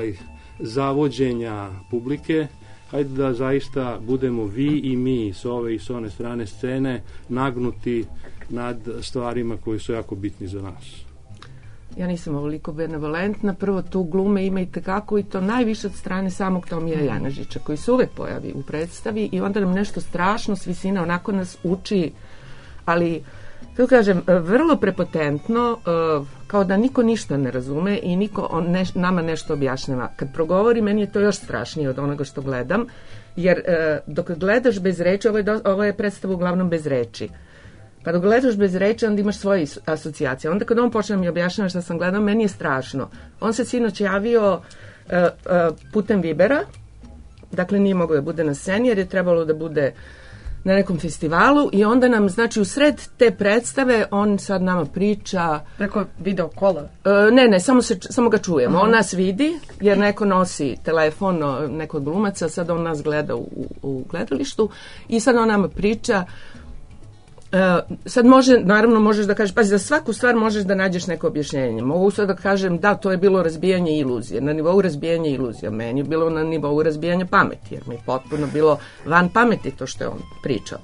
zavođenja publike, hajde da zaista budemo vi i mi s ove i s one strane scene nagnuti nad stvarima koji su jako bitni za nas. Ja nisam ovoliko benevolentna. Prvo, tu glume ima i tekako i to najviše od strane samog Tomija Janežića, koji se uvek pojavi u predstavi i onda nam nešto strašno s visine onako nas uči, ali kako kažem, vrlo prepotentno, kao da niko ništa ne razume i niko nama nešto objašnjava. Kad progovori, meni je to još strašnije od onoga što gledam, jer dok gledaš bez reči, ovo je predstava uglavnom bez reči. Pa dok gledaš bez reči, onda imaš svoje asocijacije. Onda kad on počne mi objašnjava šta sam gledao, meni je strašno. On se sinoć javio putem Vibera, dakle nije mogao da bude na sceni, jer je trebalo da bude na nekom festivalu i onda nam, znači, u sred te predstave on sad nama priča... Preko video kola? Ne, samo ga čujemo. On nas vidi, jer neko nosi telefon, neko od glumaca, sad on nas gleda u gledalištu i sad on nama priča. Sad naravno možeš da kažeš, pazi, za svaku stvar možeš da nađeš neko objašnjenje. Mogu sad da kažem, da, to je bilo razbijanje iluzije, na nivou razbijanja iluzija. Meni je bilo na nivou razbijanja pameti, jer mi je potpuno bilo van pameti to što je on pričao.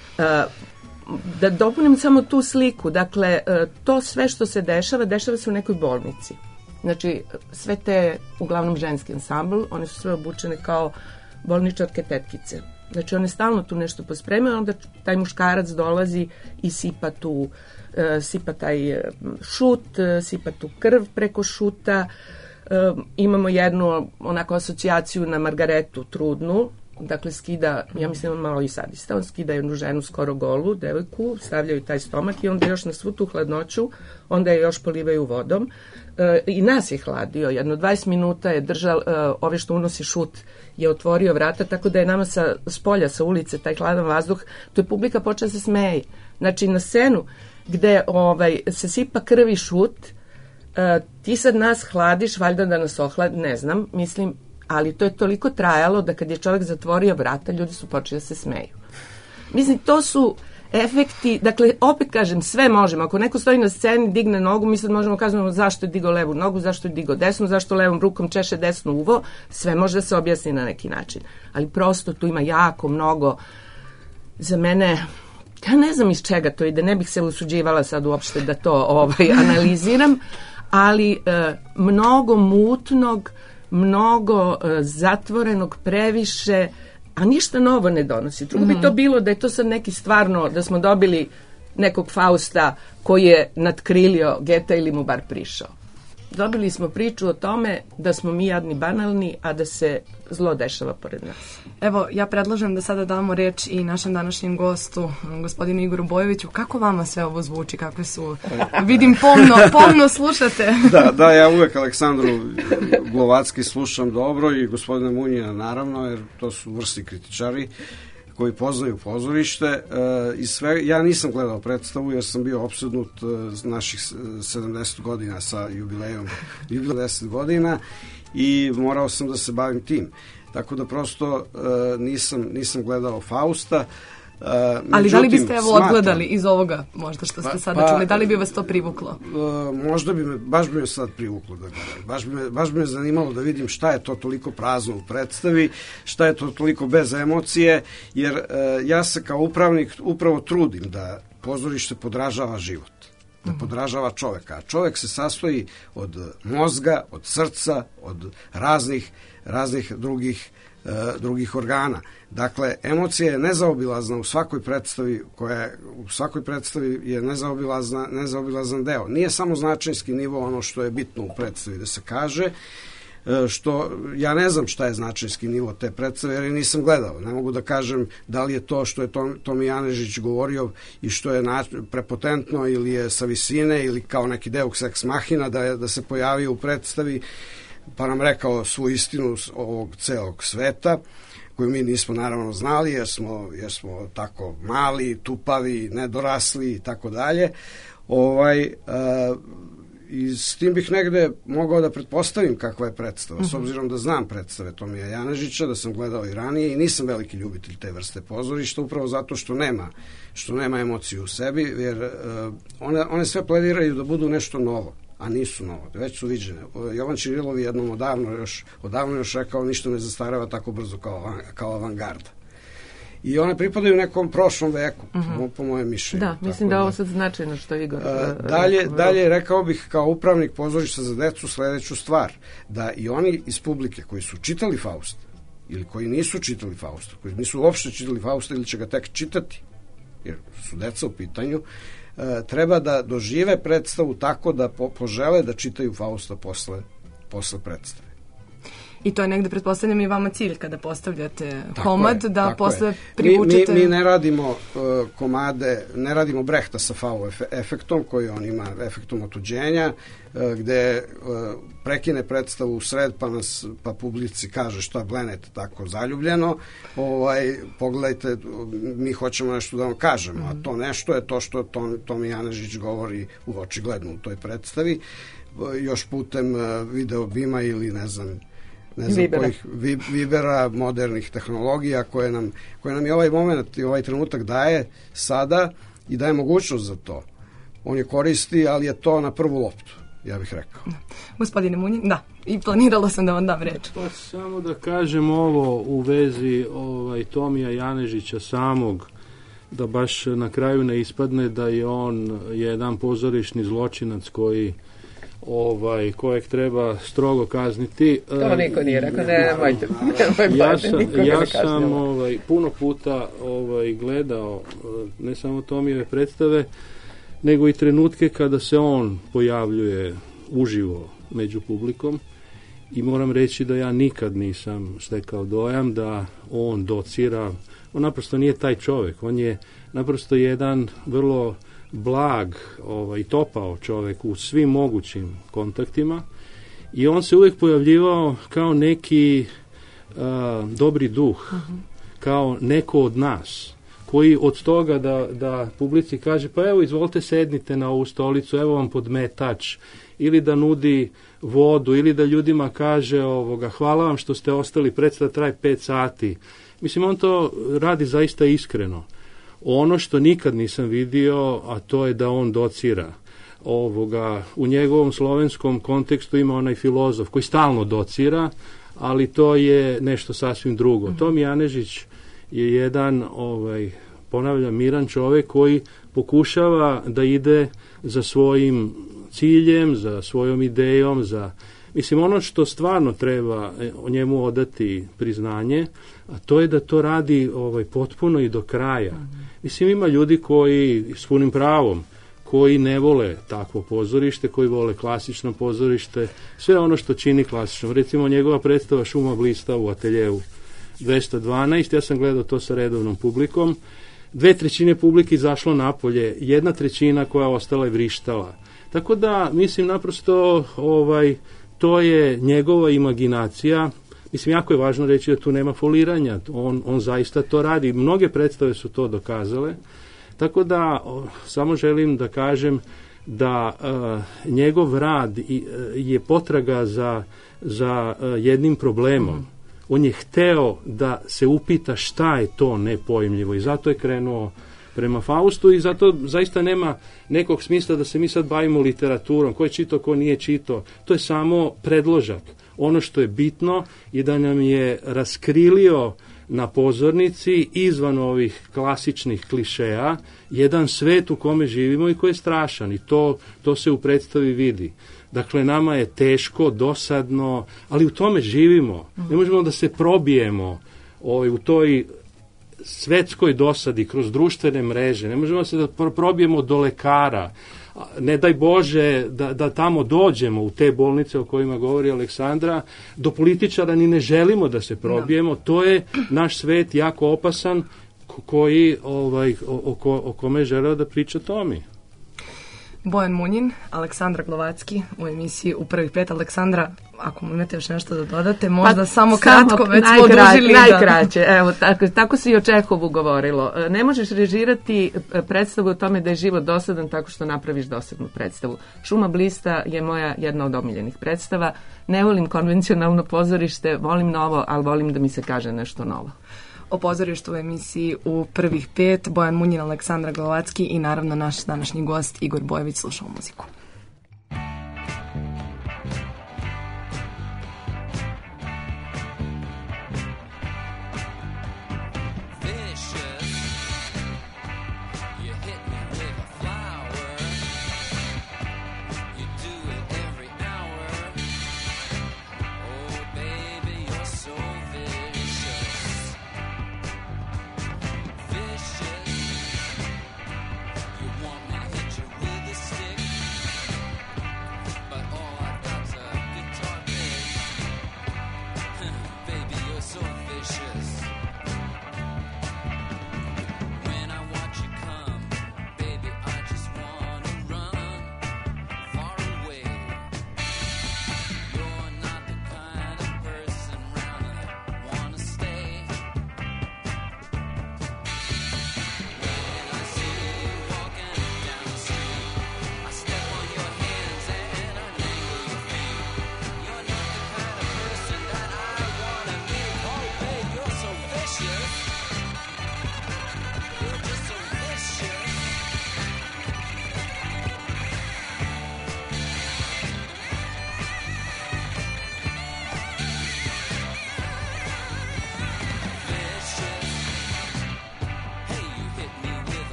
Da dopunim samo tu sliku, dakle, to sve što se dešava se u nekoj bolnici. Znači, sve te, uglavnom ženski ansambl, one su sve obučene kao bolničarke tetkice. Znači, one stalno tu nešto pospremaju, onda taj muškarac dolazi i sipa taj šut, sipa tu krv preko šuta. Imamo jednu onako asocijaciju na Margaretu trudnu, dakle skida, ja mislim on malo i sadista, on skida jednu ženu skoro golu, devojku, stavljaju taj stomak i onda još na svu tu hladnoću, onda je još polivaju vodom. I nas je hladio, jedno 20 minuta je držao, ove što unosi šut je otvorio vrata, tako da je nama s polja, sa ulice, taj hladan vazduh, to je publika počela se smeji. Znači na scenu gde se sipa krvi šut, ti sad nas hladiš, valjda da nas ohladi, ne znam, mislim, ali to je toliko trajalo da kad je čovjek zatvorio vrata, ljudi su počeli da se smeju. Mislim, to su efekti, dakle, opet kažem, sve možemo. Ako neko stoji na sceni, digne nogu, mi sad možemo kazati zašto je digao levu nogu, zašto je digao desnu, zašto levom rukom češe desno uvo, sve može da se objasni na neki način. Ali prosto tu ima jako mnogo, za mene, ja ne znam iz čega to ide, ne bih se usuđivala sad uopšte da to analiziram, ali mnogo mutnog, mnogo zatvorenog, previše, a ništa novo ne donosi. Drugo bi to bilo da je to sad neki stvarno, da smo dobili nekog Fausta koji je nadkrilio Geta ili mu bar prišao. dobili smo priču o tome da smo mi jadni banalni, a da se zlo dešava pored nas. Evo, ja predlažem da sada damo reč i našem današnjem gostu, gospodinu Igoru Bojoviću. Kako vama sve ovo zvuči? Kakve su... Vidim, pomno slušate. Da, ja uvek Aleksandru Glovacki slušam dobro i gospodina Munjina naravno, jer to su vrsni kritičari koji poznaju pozorište. Ja nisam gledao predstavu jer sam bio opsednut naših 70 godina sa jubilejom 10 godina i morao sam da se bavim tim. Tako da prosto nisam gledao Fausta. Ali da li biste odgledali iz ovoga možda što ste sada čuli? Da li bi vas to privuklo? Možda baš bi me sad privuklo da gledam. Baš bi me zanimalo da vidim šta je to toliko prazno u predstavi, šta je to toliko bez emocije, jer ja se kao upravnik upravo trudim da pozorište podražava život, da podražava čoveka. A čovek se sastoji od mozga, od srca, od raznih drugih organa. Dakle, emocija je nezaobilazna u svakoj predstavi je nezaobilazan deo. Nije samo značajski nivo ono što je bitno u predstavi da se kaže, što ja ne znam šta je značajski nivo te predstave jer je nisam gledao. Ne mogu da kažem da li je to što je Tomi Janežić govorio i što je prepotentno ili je sa visine ili kao neki deus ex machina da se pojavio u predstavi pa nam rekao svu istinu ovog celog sveta, koju mi nismo naravno znali jer smo tako mali, tupavi, nedorasli i tako dalje. I s tim bih negde mogao da pretpostavim kakva je predstava, s obzirom da znam predstave Tomija Janežića, da sam gledao i ranije i nisam veliki ljubitelj te vrste pozorišta, upravo zato što nema emociju u sebi, jer one sve plediraju da budu nešto novo, a nisu novo, već su viđene. Jovan Ćirilov jednom odavno još rekao ništa ne zastarava tako brzo kao avangarda. I one pripadaju nekom prošlom veku, po mojem mišljenju. Da, mislim da je ovo sad značajno što Igor... Dalje, rekao bih kao upravnik pozorišta za decu sledeću stvar, da i oni iz publike koji su čitali Fausta, ili koji nisu čitali Fausta, koji nisu uopšte čitali Fausta ili će ga tek čitati, jer su deca u pitanju, treba da dožive predstavu tako da požele da čitaju Fausta posle predstave. I to je negde, pretpostavljam, i vama cilj kada postavljate komad, da posle privučete... Mi ne radimo komade, ne radimo Brehta sa Fau efektom, koji on ima efektom otuđenja, gde prekine predstavu u sred, pa publici kaže šta blenete tako zaljubljeno, pogledajte, mi hoćemo nešto da vam kažemo, a to nešto je to što Tomi Janežić govori u očigledno u toj predstavi, još putem video bima ili ne znam kojih vibera, modernih tehnologija koje nam i ovaj moment i ovaj trenutak daje sada i daje mogućnost za to. On je koristi, ali je to na prvu loptu, ja bih rekao. Gospodine Munjin, da, i planirala sam da vam dam reč. Pa samo da kažem ovo u vezi Tomija Janežića samog, da baš na kraju ne ispadne da je on jedan pozorišni zločinac kojeg treba strogo kazniti. To niko nije rekao, nemojte. Ja sam puno puta gledao ne samo Tomijeve predstave, nego i trenutke kada se on pojavljuje uživo među publikom i moram reći da ja nikad nisam stekao dojam da on docira. On naprosto nije taj čovjek, on je naprosto jedan vrlo blag i topao čovjek u svim mogućim kontaktima i on se uvijek pojavljivao kao neki dobri duh, kao neko od nas koji od toga da publici kaže pa evo izvolite sednite na ovu stolicu, evo vam podmetač, ili da nudi vodu, ili da ljudima kaže hvala vam što ste ostali, predstava traje 5 sati. Mislim, on to radi zaista iskreno. Ono što nikad nisam vidio, a to je da on docira. U njegovom slovenskom kontekstu ima onaj filozof koji stalno docira, ali to je nešto sasvim drugo. Tomi Janežić je jedan, ponavljam, miran čovjek koji pokušava da ide za svojim ciljem, za svojom idejom, mislim, ono što stvarno treba o njemu odati priznanje, a to je da to radi potpuno i do kraja. Mislim, ima ljudi koji s punim pravom koji ne vole takvo pozorište, koji vole klasično pozorište, sve ono što čini klasično. Recimo njegova predstava Šuma blista u ateljevu 212, ja sam gledao to sa redovnom publikom, 2/3 publike izašlo napolje, 1/3 koja ostala je vrištala. Tako da, mislim, naprosto to je njegova imaginacija. Mislim, jako je važno reći da tu nema foliranja, on zaista to radi. Mnoge predstave su to dokazale. Tako da, samo želim da kažem da njegov rad je potraga za jednim problemom. On je hteo da se upita šta je to nepojmljivo i zato je krenuo prema Faustu i zato zaista nema nekog smisla da se mi sad bavimo literaturom, ko je čitao, ko nije čitao. To je samo predložak. Ono što je bitno je da nam je raskrilio na pozornici izvan ovih klasičnih klišeja jedan svet u kome živimo i koji je strašan i to se u predstavi vidi. Dakle, nama je teško, dosadno, ali u tome živimo. Ne možemo da se probijemo u toj svetskoj dosadi kroz društvene mreže. Ne možemo se da probijemo do lekara. Ne daj Bože da tamo dođemo u te bolnice o kojima govori Aleksandra. Do političara ni ne želimo da se probijemo. To je naš svet jako opasan koji, o kome je želeo da priča Tomi. Bojan Munjin, Aleksandra Glovacki u emisiji U prvih 5. Aleksandra, ako imate još nešto da dodate, možda samo kratko, već smo odužili. Najkraće, evo, tako se i o Čehovu govorilo. Ne možeš režirati predstavu o tome da je život dosadan tako što napraviš dosadnu predstavu. Šuma blista je moja jedna od omiljenih predstava. Ne volim konvencionalno pozorište, volim novo, ali volim da mi se kaže nešto novo. O pozorištu u emisiji U prvih 5, Bojan Munjin, Aleksandra Glovacki i naravno naš današnji gost Igor Bojević. Slušamo muziku. You want me to hit you with a stick?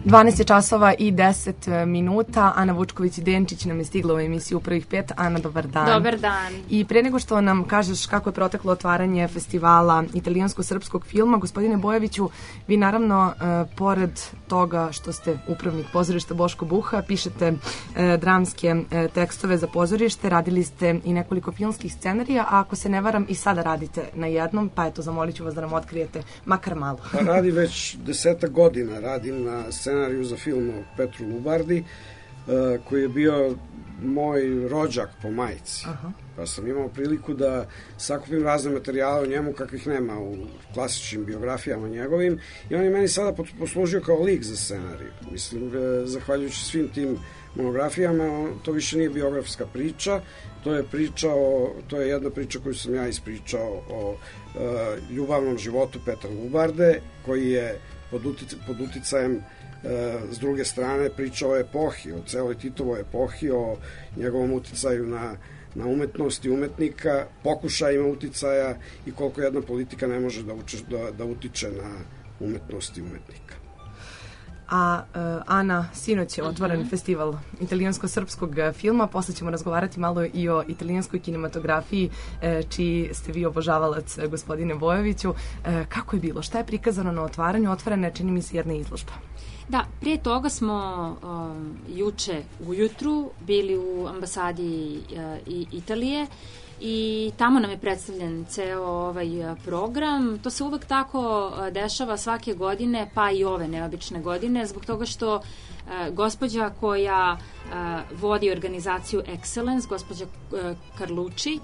12 je časova i 10 minuta. Ana Vučković-Denčić nam je stigla u emisiju Prvih pet. Ana, dobar dan. Dobar dan. I pre nego što nam kažeš kako je proteklo otvaranje festivala italijansko-srpskog filma, gospodine Bojoviću, vi naravno, pored toga što ste upravnik pozorišta Boško Buha, pišete dramske tekstove za pozorište, radili ste i nekoliko filmskih scenarija, a ako se ne varam i sada radite na jednom, pa eto, zamolit ću vas da nam otkrijete makar malo. Pa radim već 10 godina, radim na scenariju za film o Petru Lubardi, koji je bio moj rođak po majici. Aha. Pa sam imao priliku da sakupim razne materijale o njemu kakvih nema u klasičnim biografijama njegovim i on je meni sada poslužio kao lik za scenariju. Mislim, zahvaljujući svim tim monografijama, to više nije biografska priča, to je jedna priča koju sam ja ispričao o ljubavnom životu Petra Lubarde, koji je pod uticajem s druge strane priča o epohi, o celoj Titovoj epohi, o njegovom uticaju na umetnost i umetnika, pokušajima uticaja i koliko jedna politika ne može da utiče na umetnost i umetnika. A Ana, sinoć je otvoren festival italijansko-srpskog filma, posle ćemo razgovarati malo i o italijanskoj kinematografiji, čiji ste vi obožavalac, gospodine Bojoviću. Kako je bilo? Šta je prikazano na otvaranju? Otvorena je, čini mi se, jedna izložba. Da, prije toga smo juče ujutru bili u ambasadi Italije i tamo nam je predstavljen ceo ovaj program. To se uvek tako dešava svake godine, pa i ove neobične godine, zbog toga što gospođa koja vodi organizaciju Excellence, gospođa Carlucci,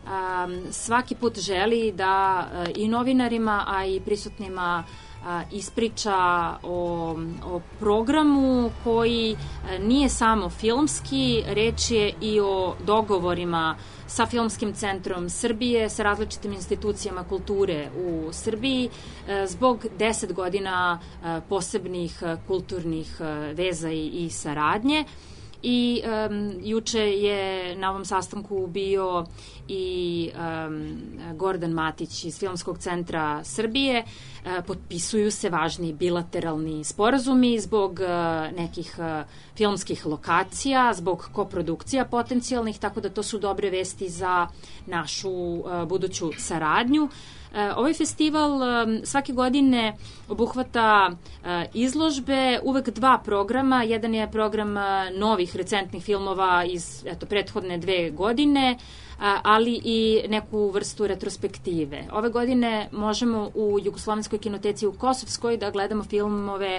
svaki put želi da i novinarima, a i prisutnima ispriča o programu koji nije samo filmski, reč je i o dogovorima sa Filmskim centrom Srbije, sa različitim institucijama kulture u Srbiji, zbog 10 godina posebnih kulturnih veza i saradnje. I juče je na ovom sastanku bio i Gordan Matić iz Filmskog centra Srbije. Potpisuju se važni bilateralni sporazumi zbog nekih filmskih lokacija, zbog koprodukcija potencijalnih, tako da to su dobre vesti za našu buduću saradnju. Ovaj festival svake godine obuhvata izložbe, uvek dva programa. Jedan je program novih recentnih filmova iz prethodne 2 godine, ali i neku vrstu retrospektive. Ove godine možemo u Jugoslovenskoj kinoteci u Kosovskoj da gledamo filmove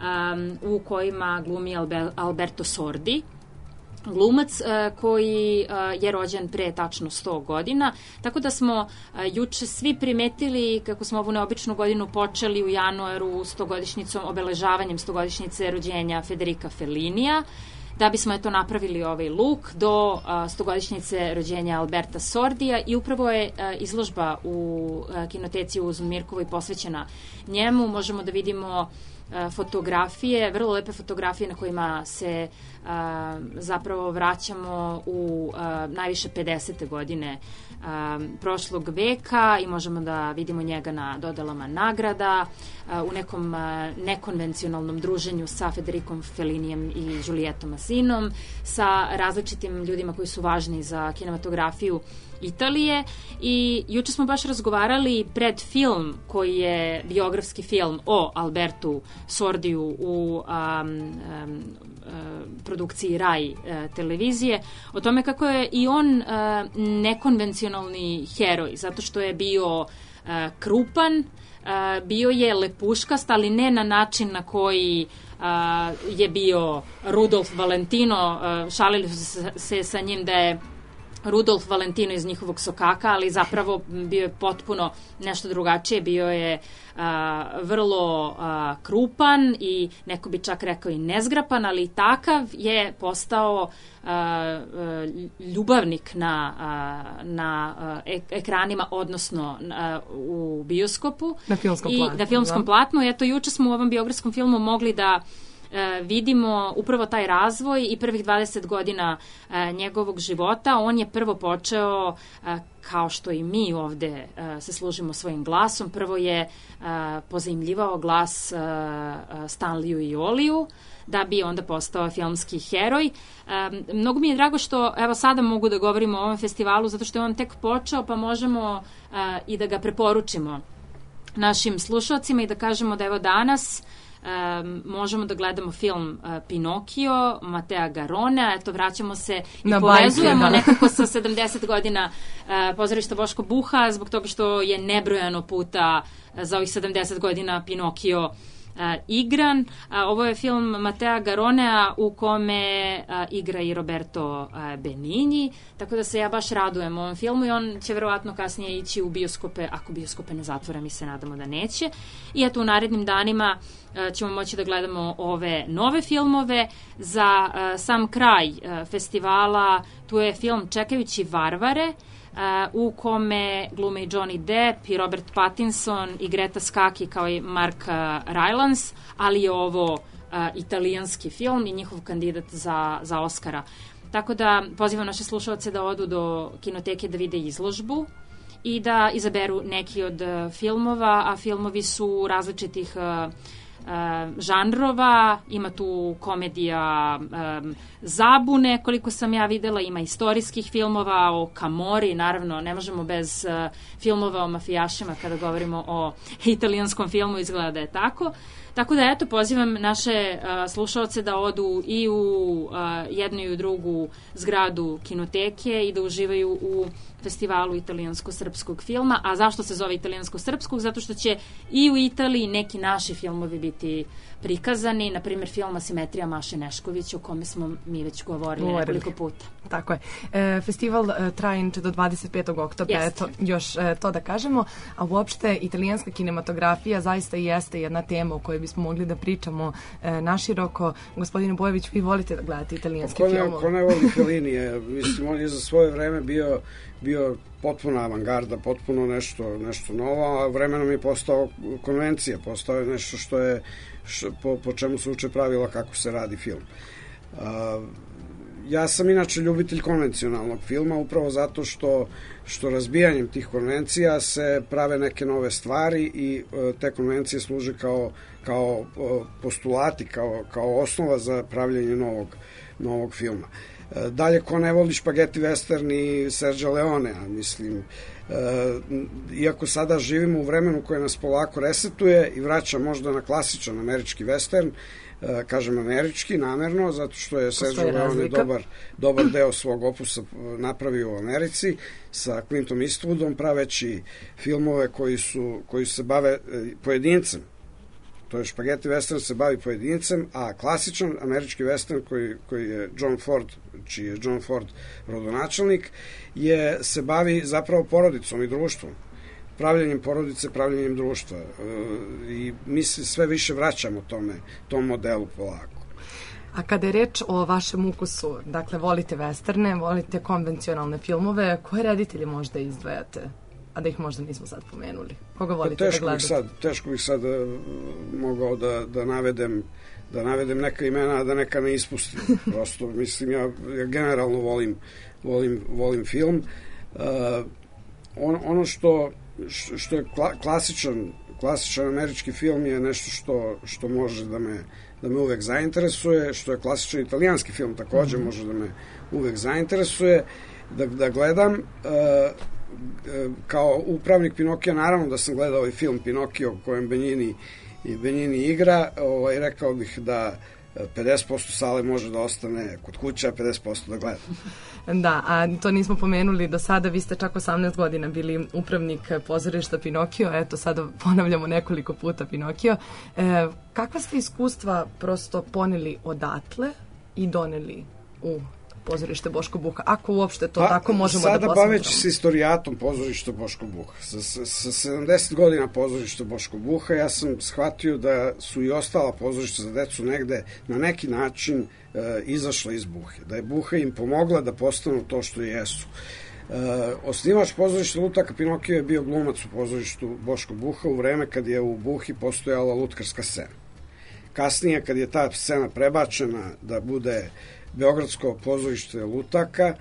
u kojima glumi Alberto Sordi, glumac koji je rođen pre tačno 100 godina, tako da smo juče svi primetili kako smo ovu neobičnu godinu počeli u januaru 100-godišnjicom, obeležavanjem 100-godišnjice rođenja Federica Fellinija, da bismo napravili ovaj luk do 100-godišnjice rođenja Alberta Sordija i upravo je izložba u kinoteci u Mirkovoj posvećena njemu. Možemo da vidimo fotografije, vrlo lepe fotografije na kojima se zapravo vraćamo u najviše 50. godine prošlog veka i možemo da vidimo njega na dodelama nagrada u nekom nekonvencionalnom druženju sa Federicom Fellinijem i Julietom Massinom, sa različitim ljudima koji su važni za kinematografiju Italije. I juče smo baš razgovarali pred film koji je biografski film o Albertu Sordiju u produkciji Rai televizije, o tome kako je i on nekonvencionalni heroj, zato što je bio krupan, bio je lepuškast, ali ne na način na koji je bio Rudolf Valentino. Šalili su se sa njim da je Rudolf Valentino iz njihovog Sokaka, ali zapravo bio je potpuno nešto drugačije, bio je vrlo krupan i neko bi čak rekao i nezgrapan, ali takav je postao ljubavnik na ekranima, odnosno u bioskopu. Na filmskom platnu. Na filmskom platnu. Eto, juče smo u ovom biografskom filmu mogli da vidimo upravo taj razvoj i prvih 20 godina njegovog života. On je prvo počeo, kao što i mi ovde se služimo svojim glasom, prvo je pozajmljivao glas Stanleyu i Oliju, da bi onda postao filmski heroj. Mnogo mi je drago što, evo sada mogu da govorimo o ovom festivalu, zato što je on tek počeo, pa možemo i da ga preporučimo našim slušalcima i da kažemo da evo danas možemo da gledamo film Pinokio, Matea Garonea, eto vraćamo se i povezujemo nekako sa 70 godina pozorišta Boško Buha, zbog toga što je nebrojano puta za ovih 70 godina Pinokio igran. Ovo je film Matea Garonea u kome igra i Roberto Benigni, tako da se ja baš radujem ovom filmu i on će verovatno kasnije ići u bioskope, ako bioskope ne zatvore, mi se nadamo da neće. I eto u narednim danima ćemo moći da gledamo ove nove filmove. Za sam kraj festivala tu je film Čekajući varvare, u kome glume i Johnny Depp i Robert Pattinson i Greta Skaki kao i Mark Rylance, ali je ovo italijanski film i njihov kandidat za Oscara. Tako da pozivam naše slušalce da odu do kinoteke da vide izložbu i da izaberu neki od filmova, a filmovi su različitih žanrova, ima tu komedija zabune, koliko sam ja videla, ima istorijskih filmova o Camorri, naravno ne možemo bez filmova o mafijašima kada govorimo o italijanskom filmu, izgleda da je tako. Tako da eto, pozivam naše slušaoce da odu i u jednu i u drugu zgradu kinoteke i da uživaju u festivalu italijansko-srpskog filma. A zašto se zove italijansko-srpskog? Zato što će i u Italiji neki naši filmovi biti prikazani, na primjer film Asimetrija Maše Nešković, o kome smo mi već govorili nekoliko puta. Tako je. Festival traje do 25. oktobra, eto, još to da kažemo, a uopšte italijanska kinematografija zaista jeste jedna tema o kojoj bismo mogli da pričamo naširoko. Gospodine Bojević, vi volite da gledate italijanske filmove? Ko ne voli Fellini, mislim, on je za svoje vreme bio potpuno avangarda, potpuno nešto novo, a vremenom je postao konvencija, postao je nešto što je po čemu se uče pravila kako se radi film. Ja sam inače ljubitelj konvencionalnog filma, upravo zato što razbijanjem tih konvencija se prave neke nove stvari i te konvencije služe kao postulati, kao osnova za pravljanje novog filma. Dalje, ko ne voli špageti western i Sergio Leonea, mislim, iako sada živimo u vremenu koje nas polako resetuje i vraća možda na klasičan američki western, kažem američki namerno, zato što je Sergio Leone dobar deo svog opusa napravio u Americi sa Clintom Eastwoodom, praveći filmove koji se bave pojedincem. To je špageti western se bavi pojedincem, a klasičan američki western koji je John Ford, čiji je John Ford rodonačelnik, se bavi zapravo porodicom i društvom. Pravljenjem porodice, pravljenjem društva. I mi se sve više vraćamo tom modelu polako. A kada je reč o vašem ukusu, dakle, volite westerne, volite konvencionalne filmove, koje reditelje možda izdvajate? A da ih možda nismo sad pomenuli. Koga volite da gledate? Teško bih sad mogao da navedem neka imena, a da neka ne ispustim. Prosto, mislim, ja generalno volim film. Ono što je klasičan američki film je nešto što može da me uvek zainteresuje, što je klasičan italijanski film takođe može da me uvek zainteresuje, da gledam. Kao upravnik Pinokija, naravno da sam gledao i film Pinokio kojem Benigni igra, rekao bih da 50% sale može da ostane kod kuće, a 50% da gleda. Da, a to nismo pomenuli do sada, vi ste čak 18 godina bili upravnik pozorišta Pinokio, eto sada ponavljamo nekoliko puta Pinokio. Kakva ste iskustva prosto poneli odatle i doneli u pozorište Boško Buha, ako uopšte to tako možemo da posmatramo? Sada baveći se istorijatom pozorišta Boško Buha. Sa 70 godina pozorišta Boško Buha ja sam shvatio da su i ostala pozorišta za decu negde na neki način izašla iz Buhe, da je Buha im pomogla da postanu to što jesu. Osnivač pozorišta Lutaka Pinokio je bio glumac u pozorištu Boško Buha u vreme kad je u Buhi postojala lutkarska scena. Kasnije, kad je ta scena prebačena da bude Beogradsko pozorište lutaka,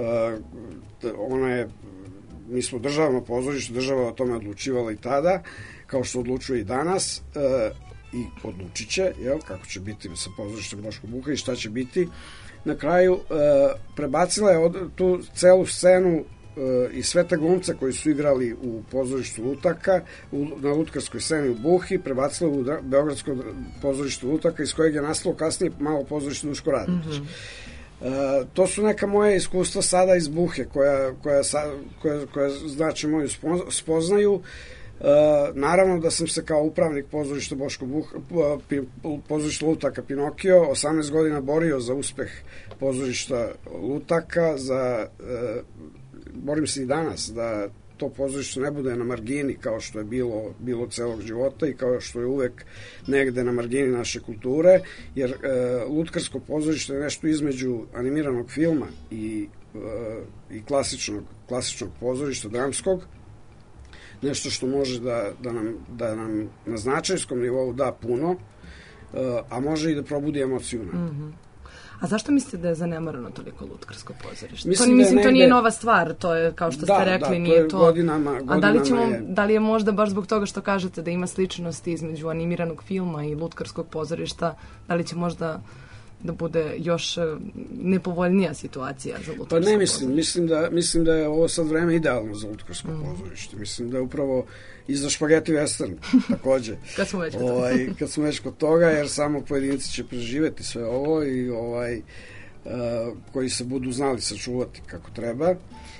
mi smo državno pozorište, država o tome odlučivala i tada, kao što odlučuje i danas, i odlučit će, kako će biti sa pozorištem Boško Buha i šta će biti. Na kraju prebacila je tu celu scenu i sve te glumce koji su igrali u pozorištu lutaka, na lutkarskoj sceni u Buhi, prebacila u Beogradsko pozorište lutaka, iz kojeg je nastalo kasnije malo pozorište Duško Radović. To su neka moja iskustva sada iz Buhe, koja znači moju spoznaju. Naravno da sam se kao upravnik pozorišta Boško Buha, pozorišta lutaka Pinokio, 18 godina borio za uspeh pozorišta lutaka, borim se i danas da to pozorište ne bude na margini kao što je bilo celog života i kao što je uvek negde na margini naše kulture, jer lutkarsko pozorište je nešto između animiranog filma i klasičnog pozorišta, dramskog, nešto što može da nam na značajskom nivou da puno, a može i da probudi emociju nam. A zašto mislite da je zanemarano toliko lutkarsko pozorište? To nije nova stvar, to je, kao što ste rekli, nije to... Godinama a da li je možda baš zbog toga što kažete da ima sličnosti između animiranog filma i lutkarskog pozorišta, da li će možda da bude još nepovoljnija situacija za lutkarsko pozorište? Pa ne mislim da je ovo sad vreme idealno za lutkarsko pozorište. Mislim da je upravo i za špageti western takođe. Kad smo već kod toga, jer samo pojedinci će preživeti sve ovo i koji se budu znali sačuvati kako treba.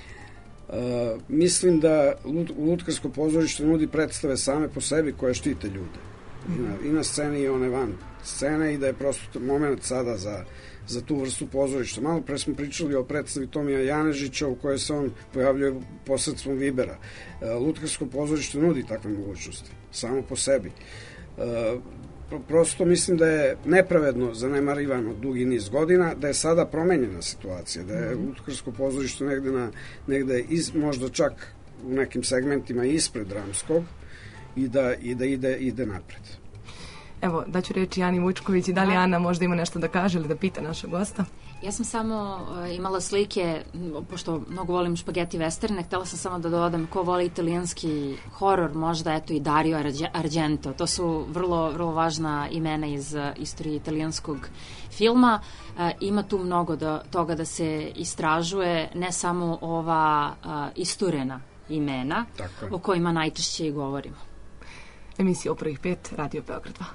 Mislim da lutkarsko pozorište nudi predstave same po sebi koje štite ljude. I na sceni i one van scene, i da je prosto moment sada za tu vrstu pozorišta. Malo pre smo pričali o predstavi Tomija Janežića u kojoj se on pojavljuje posredstvom Vibera. Lutkarsko pozorište nudi takve mogućnosti, samo po sebi. Prosto mislim da je nepravedno zanemarivano dugi niz godina, da je sada promenjena situacija, da je lutkarsko pozorište negde možda čak u nekim segmentima ispred dramskog i da ide napred. Evo, daću reći Ani Vučković i da li Ana možda ima nešto da kaže ili da pita našeg gosta? Ja sam samo imala slike, pošto mnogo volim špageti westerne, htjela sam samo da dodam ko voli italijanski horor, možda eto i Dario Argento. To su vrlo, vrlo važna imena iz istorije italijanskog filma. Ima tu mnogo toga da se istražuje, ne samo ova isturena imena o kojima najčešće i govorimo. Emisija o prvih 5, Radio Beograd 2.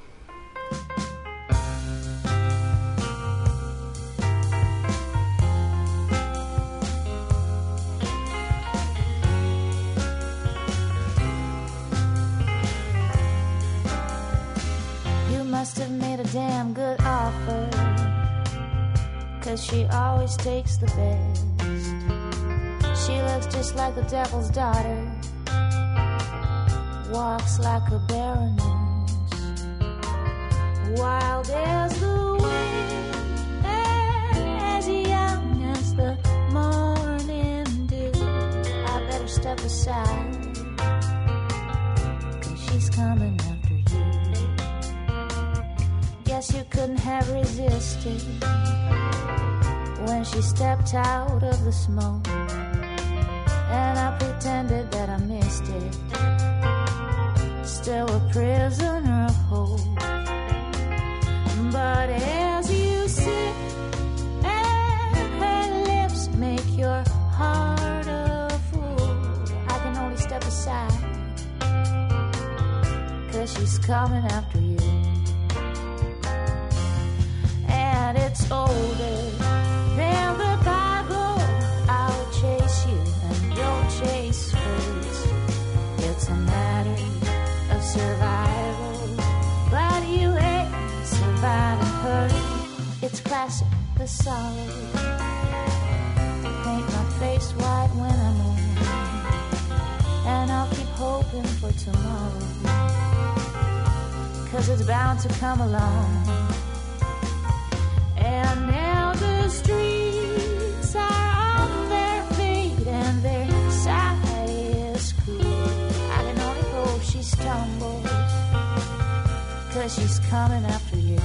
You must have made a damn good offer, 'cause she always takes the best. She looks just like the devil's daughter, walks like a baroness, wild as the wind, as young as the morning dew. I better step aside, 'cause she's coming after you. Guess you couldn't have resisted when she stepped out of the smoke, and I pretended that I missed it, still a prisoner of hope. But as you sit and her lips make your heart a fool, I can only step aside, 'cause she's coming after you. And it's older than the Bible, I'll chase you and you'll chase first. It's a matter of survival, but you ain't surviving her. It's classic, the solid. Paint my face white when I'm alone, and I'll keep hoping for tomorrow, 'cause it's bound to come along. And now the streets are on their feet and their side is cool. I can only hope she stumbles, 'cause she's coming after you.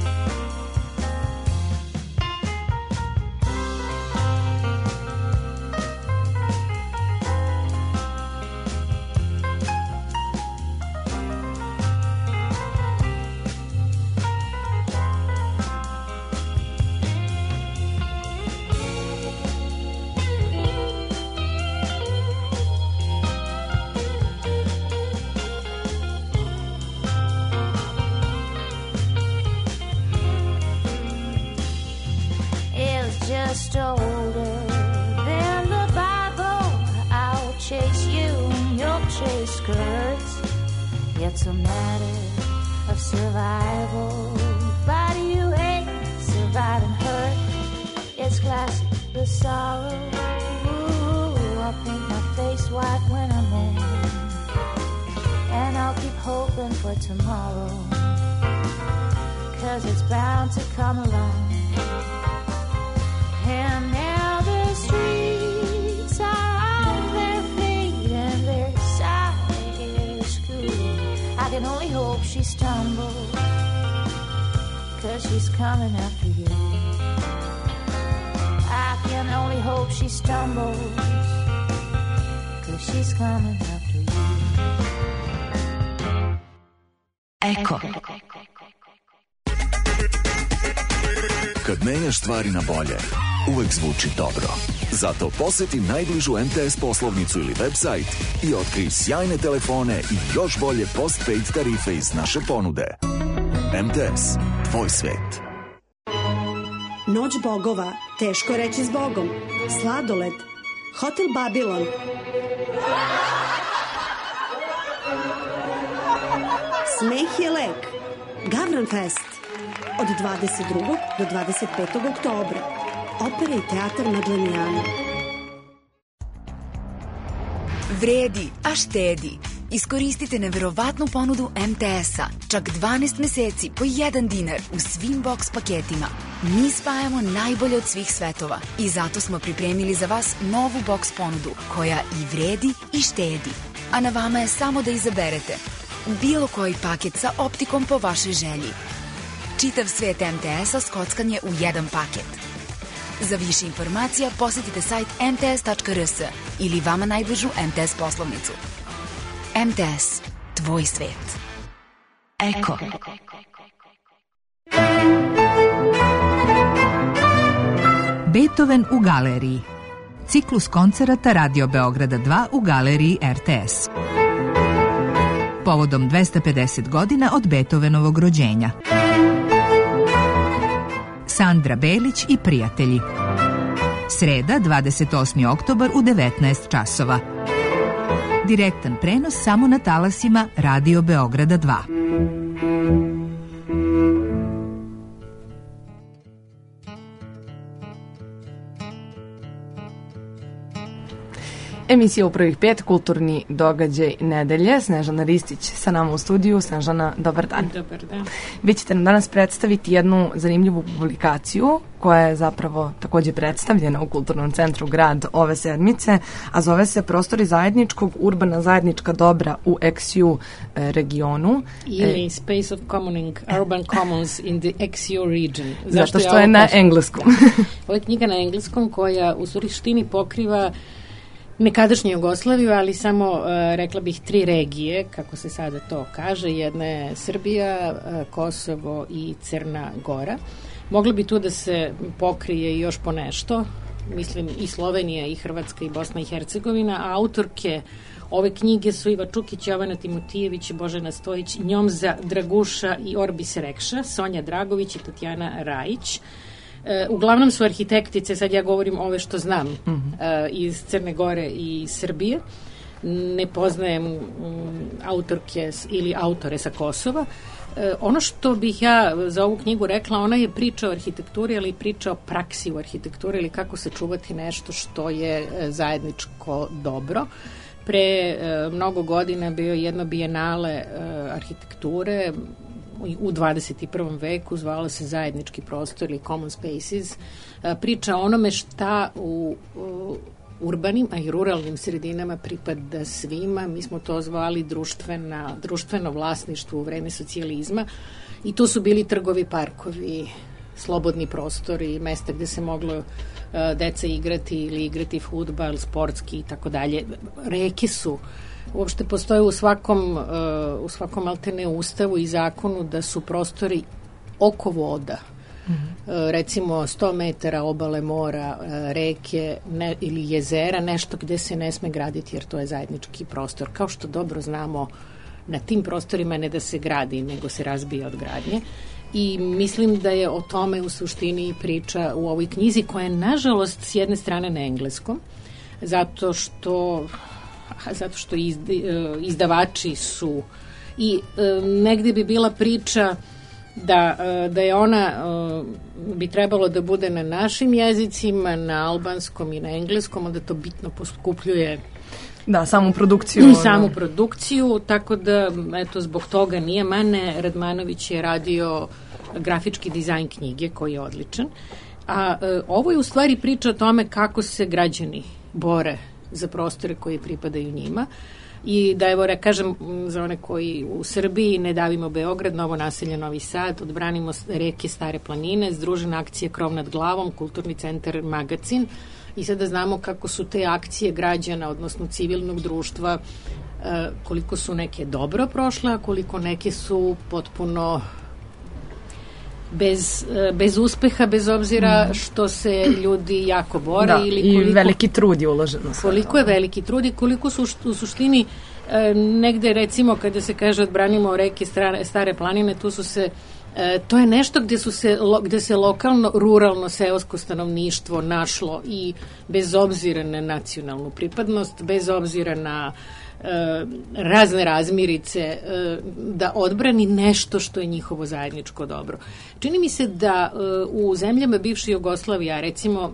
Just older than the Bible, I'll chase you and you'll chase skirts. It's a matter of survival. But you hate surviving hurt. It's classic, the sorrow. Ooh, I'll paint my face white when I'm old, and I'll keep hoping for tomorrow, 'cause it's bound to come along. And now the streets are on their feet and their side school. I can only hope she stumbles, 'cause she's coming after you. I can only hope she stumbles, 'cause she's coming after you. Eko. Kad menjaš stvari na bolje, uvek zvuči dobro. Zato poseti najbližu MTS poslovnicu ili website i otkrij sjajne telefone i još bolje postpaid tarife iz naše ponude. MTS, tvoj svet. Noć bogova, teško reći zbogom. Sladoled, Hotel Babilon. Smeh je lek. Gavran Fest. Od 22. do 25. oktobra. Opera i teatar Madlenijana. Vredi, a štedi. Iskoristite neverovatnu ponudu MTS-a. Čak 12 meseci po 1 dinar u svim box paketima. Mi spajamo najbolje od svih svetova i zato smo pripremili za vas novu box ponudu koja i vredi i štedi. A na vama je samo da izaberete bilo koji paket sa optikom po vašoj želji. Čitav svet MTS-a skockanje u jedan paket. Za više informacija posetite sajt mts.rs ili vama najbližu MTS poslovnicu. MTS, tvoj svet. Eko. Beethoven u galeriji. Ciklus koncerata Radio Beograda 2 u galeriji RTS. Povodom 250 godina od Beethovenovog rođenja. Sandra Belić i prijatelji. Sreda, 28. oktobar u 19 časova. Direktan prenos samo na talasima Radio Beograda 2. Emisija u prvih 5, kulturni događaj nedelje. Snežana Ristić sa nama u studiju. Snežana, dobar dan. Dobar dan. Vi ćete nam danas predstaviti jednu zanimljivu publikaciju koja je zapravo takođe predstavljena u Kulturnom centru Grad ove sedmice, a zove se Prostori zajedničkog, urbana zajednička dobra u XU regionu. Ili Space of Commoning, Urban Commons in the XU region. Zato što je na engleskom. Ovo je knjiga na engleskom koja u suštini pokriva nekadašnju Jugoslaviju, ali samo, rekla bih, 3 regije, kako se sada to kaže. Jedna je Srbija, Kosovo i Crna Gora. Moglo bi tu da se pokrije još po nešto, mislim i Slovenija i Hrvatska i Bosna i Hercegovina, a autorke ove knjige su Iva Čukić, Jovana Timotijević, Božena Stojić, Njomza Draguša i Orbis Rekša, Sonja Dragović i Tatjana Rajić. Uglavnom su arhitektice, sad ja govorim ove što znam, iz Crne Gore i Srbije. Ne poznajem autorke ili autore sa Kosova. Ono što bih ja za ovu knjigu rekla, ona je priča o arhitekturi, ali i priča o praksi u arhitekturi ili kako se čuvati nešto što je zajedničko dobro. Pre mnogo godina bio jedno bijenale arhitekture u 21. veku, zvalo se zajednički prostor ili common spaces. Priča o onome šta urbanim, a i ruralnim sredinama pripada svima. Mi smo to zvali društveno vlasništvo u vreme socijalizma i to su bili trgovi, parkovi, slobodni prostori, mesta gde se moglo deca igrati ili igrati fudbal, sportski i tako dalje. Reke su, uopšte postoje u svakom alterne ustavu i zakonu da su prostori oko voda. Recimo 100 metara obale mora, reke ili jezera, nešto gde se ne sme graditi jer to je zajednički prostor. Kao što dobro znamo, na tim prostorima ne da se gradi, nego se razbija od gradnje. I mislim da je o tome u suštini priča u ovoj knjizi, koja je nažalost s jedne strane na engleskom, zato što izdavači su i negde bi bila priča da je ona bi trebalo da bude na našim jezicima, na albanskom i na engleskom, onda to bitno poskupljuje samu produkciju. Samu produkciju, tako da, eto, zbog toga nije. Mane Radmanović je radio grafički dizajn knjige, koji je odličan. A ovo je u stvari priča o tome kako se građani bore za prostore koji pripadaju njima. I da, evo, kažem za one koji u Srbiji, Ne davimo Beograd, Novo naselje Novi Sad, Odbranimo reke Stare planine, Združena akcija Krov nad glavom, Kulturni centar Magacin. I sada znamo kako su te akcije građana, odnosno civilnog društva, koliko su neke dobro prošle, a koliko neke su potpuno bez uspeha, bez obzira što se ljudi jako bore. Ili koliko, i veliki trud je uloženo. Koliko je veliki trud i koliko su u suštini negde, recimo, kada se kaže Odbranimo reke Stare planine, tu su se to je nešto gde se lokalno, ruralno, seosko stanovništvo našlo i bez obzira na nacionalnu pripadnost, bez obzira na razne razmirice, da odbrani nešto što je njihovo zajedničko dobro. Čini mi se da u zemljama bivše Jugoslavije, recimo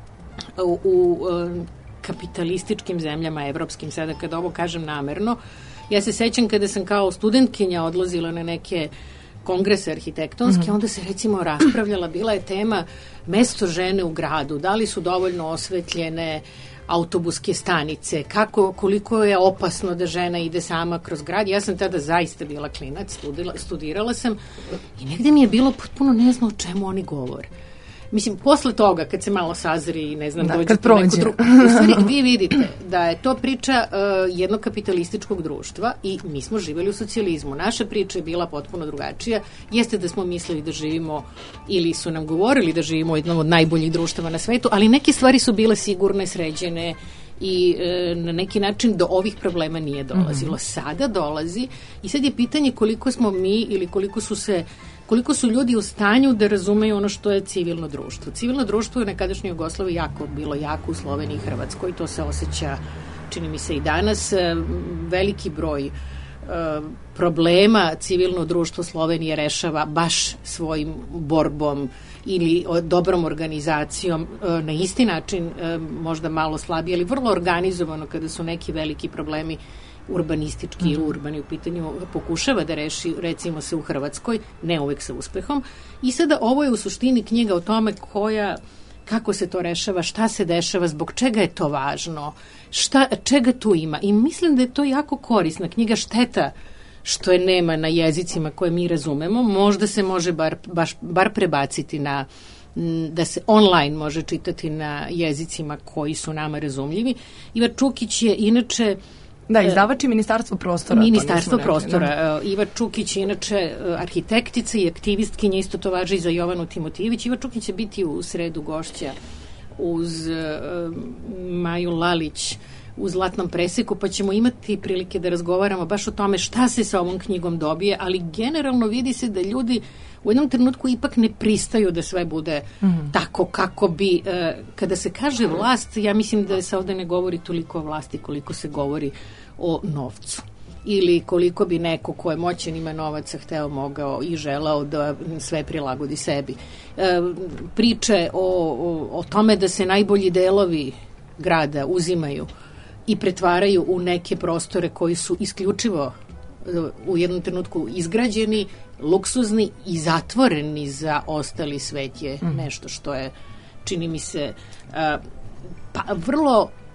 u kapitalističkim zemljama, evropskim, sada kada ovo kažem namerno, ja se sećam kada sam kao studentkinja odlazila na neke kongrese arhitektonske, onda se recimo raspravljala, bila je tema mesto žene u gradu, da li su dovoljno osvetljene autobuske stanice, koliko je opasno da žena ide sama kroz grad. Ja sam tada zaista bila klinac, studirala sam i negde mi je bilo potpuno ne znam o čemu oni govore. Mislim, posle toga, kad se malo sazri i ne znam, dođe po neku drugu... U stvari, vi vidite da je to priča jednog kapitalističkog društva i mi smo živjeli u socijalizmu. Naša priča je bila potpuno drugačija. Jeste da smo mislili da živimo, ili su nam govorili da živimo u jednom od najboljih društava na svetu, ali neke stvari su bile sigurne, sređene i na neki način do ovih problema nije dolazilo. Sada dolazi i sad je pitanje koliko smo mi ili koliko su ljudi u stanju da razumeju ono što je civilno društvo. Civilno društvo je u nekadašnjoj Jugoslaviji bilo jako u Sloveniji i Hrvatskoj, to se osjeća, čini mi se i danas, veliki broj problema civilno društvo Slovenije rešava baš svojim borbom ili dobrom organizacijom, na isti način, možda malo slabije, ali vrlo organizovano kada su neki veliki problemi urbanistički i urbani u pitanju, pokušava da reši, recimo se u Hrvatskoj, ne uvek sa uspehom. I sada ovo je u suštini knjiga o tome kako se to rešava, šta se dešava, zbog čega je to važno, čega tu ima. I mislim da je to jako korisna knjiga, šteta što je nema na jezicima koje mi razumemo. Možda se može bar prebaciti da se online može čitati na jezicima koji su nama razumljivi. Iva Čukić je inače... Da, izdavač i Ministarstvo prostora. Ministarstvo prostora. Iva Čukić je inače arhitektica i aktivistkinja, isto to važi i za Jovanu Timotijević. Iva Čukić će biti u sredu gošća uz Maju Lalić u Zlatnom preseku, pa ćemo imati prilike da razgovaramo baš o tome šta se sa ovom knjigom dobije, ali generalno vidi se da ljudi u jednom trenutku ipak ne pristaju da sve bude tako kako bi, kada se kaže vlast, ja mislim da se ovde ne govori toliko o vlasti koliko se govori o novcu. Ili koliko bi neko ko je moćan, ima novaca, hteo, mogao i želao da sve prilagodi sebi. Priče o tome da se najbolji delovi grada uzimaju i pretvaraju u neke prostore koji su isključivo u jednom trenutku izgrađeni, luksuzni i zatvoreni za ostali svet je nešto što je, čini mi se, vrlo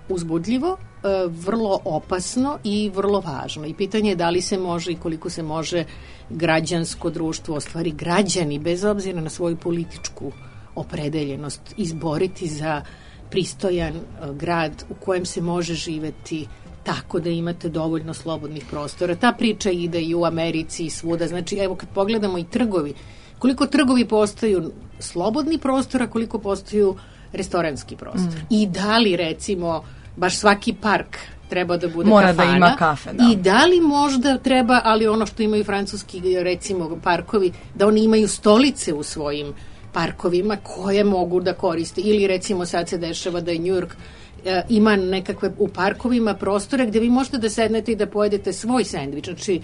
uzbudljivo, vrlo opasno i vrlo važno. I pitanje je da li se može i koliko se može građansko društvo, ostvari građani, bez obzira na svoju političku opredeljenost, izboriti za pristojan grad u kojem se može živeti tako da imate dovoljno slobodnih prostora. Ta priča ide i u Americi i svuda. Znači, evo kad pogledamo i trgovi, koliko trgovi postaju slobodni prostora, koliko postaju restoranski prostor. I da li, recimo, baš svaki park treba da bude mora kafana. Da ima kafe, da. I da li možda treba, ali ono što imaju francuski, recimo, parkovi, da oni imaju stolice u svojim parkovima koje mogu da koriste. Ili, recimo, sad se dešava da je New York ima nekakve u parkovima prostore gde vi možete da sednete i da pojedete svoj sendvič. Znači,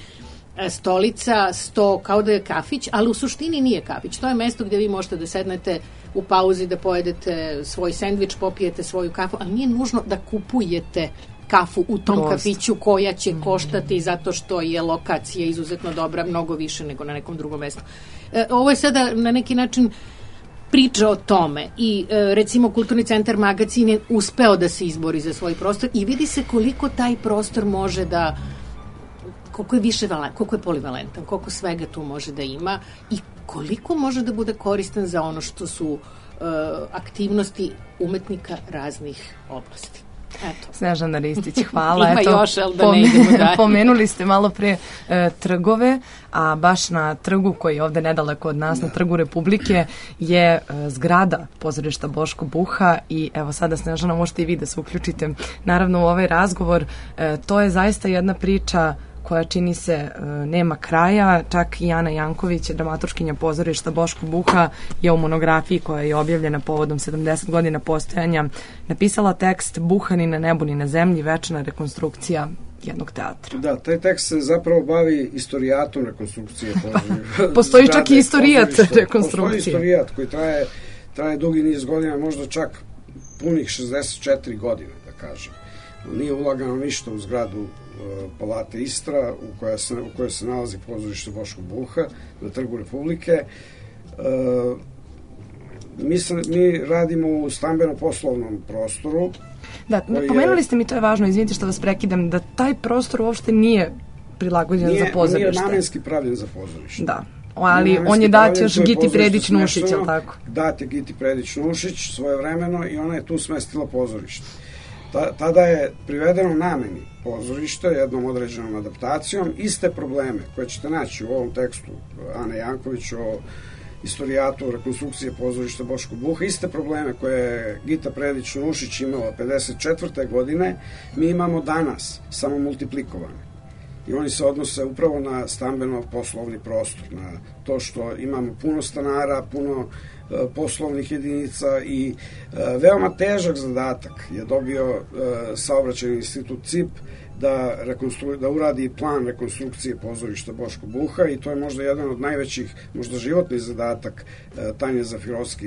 stolica, sto, kao da je kafić, ali u suštini nije kafić. To je mesto gde vi možete da sednete u pauzi, da pojedete svoj sendvič, popijete svoju kafu, ali nije nužno da kupujete kafu u tom kafiću koja će koštati zato što je lokacija izuzetno dobra, mnogo više nego na nekom drugom mestu. Ovo je sada na neki način priča o tome i recimo Kulturni centar Magacin je uspeo da se izbori za svoj prostor i vidi se koliko taj prostor može da, koliko je polivalentan, koliko svega tu može da ima i koliko može da bude koristan za ono što su aktivnosti umetnika raznih oblasti. Eto. Snežana Ristić, hvala. Ima još, ali da ne idemo dalje. Pomenuli ste malo pre trgove, a baš na trgu koji je ovde nedaleko od nas, na Trgu Republike, je zgrada pozorišta Boško Buha i evo sada, Snežana, možete i vi da se uključite naravno u ovaj razgovor. To je zaista jedna priča koja čini se nema kraja, čak i Ana Janković, dramaturškinja pozorišta Boško Buha, je u monografiji koja je objavljena povodom 70 godina postojanja napisala tekst Buha ni na nebu ni na zemlji, večna rekonstrukcija jednog teatra. Da, taj tekst se zapravo bavi istorijatom rekonstrukcije. Postoji čak i istorijat rekonstrukcije. Postoji istorijat koji traje dugi niz godina, možda čak punih 64 godine, da kažem. Nije ulagano ništa u zgradu Palate Istra u kojoj se nalazi pozorište Boško Buha na Trgu Republike. Mi radimo u stambeno-poslovnom prostoru. Da, pomenuli ste mi, to je važno, izvinite što vas prekidam, da taj prostor uopšte nije prilagođen za pozorište. Nije namenski pravljen za pozorište. Da, ali on je dat još Giti Predić-Nušić, je li tako? Dat je Giti Predić-Nušić svojevremeno i ona je tu smestila pozorište. Tada je privedeno nameni pozorište jednom određenom adaptacijom iste probleme koje ćete naći u ovom tekstu Ane Janković o istorijatu rekonstrukcije pozorišta Boško Buha, iste probleme koje je Gita Predić-Nušić imala 54. godine, mi imamo danas, samo multiplikovane. I oni se odnose upravo na stambeno-poslovni prostor, na to što imamo puno stanara, puno poslovnih jedinica i veoma težak zadatak je dobio saobraćajni institut CIP da uradi plan rekonstrukcije pozorišta Boško Buha i to je možda jedan od najvećih, možda životni zadatak Tanje Zafirovski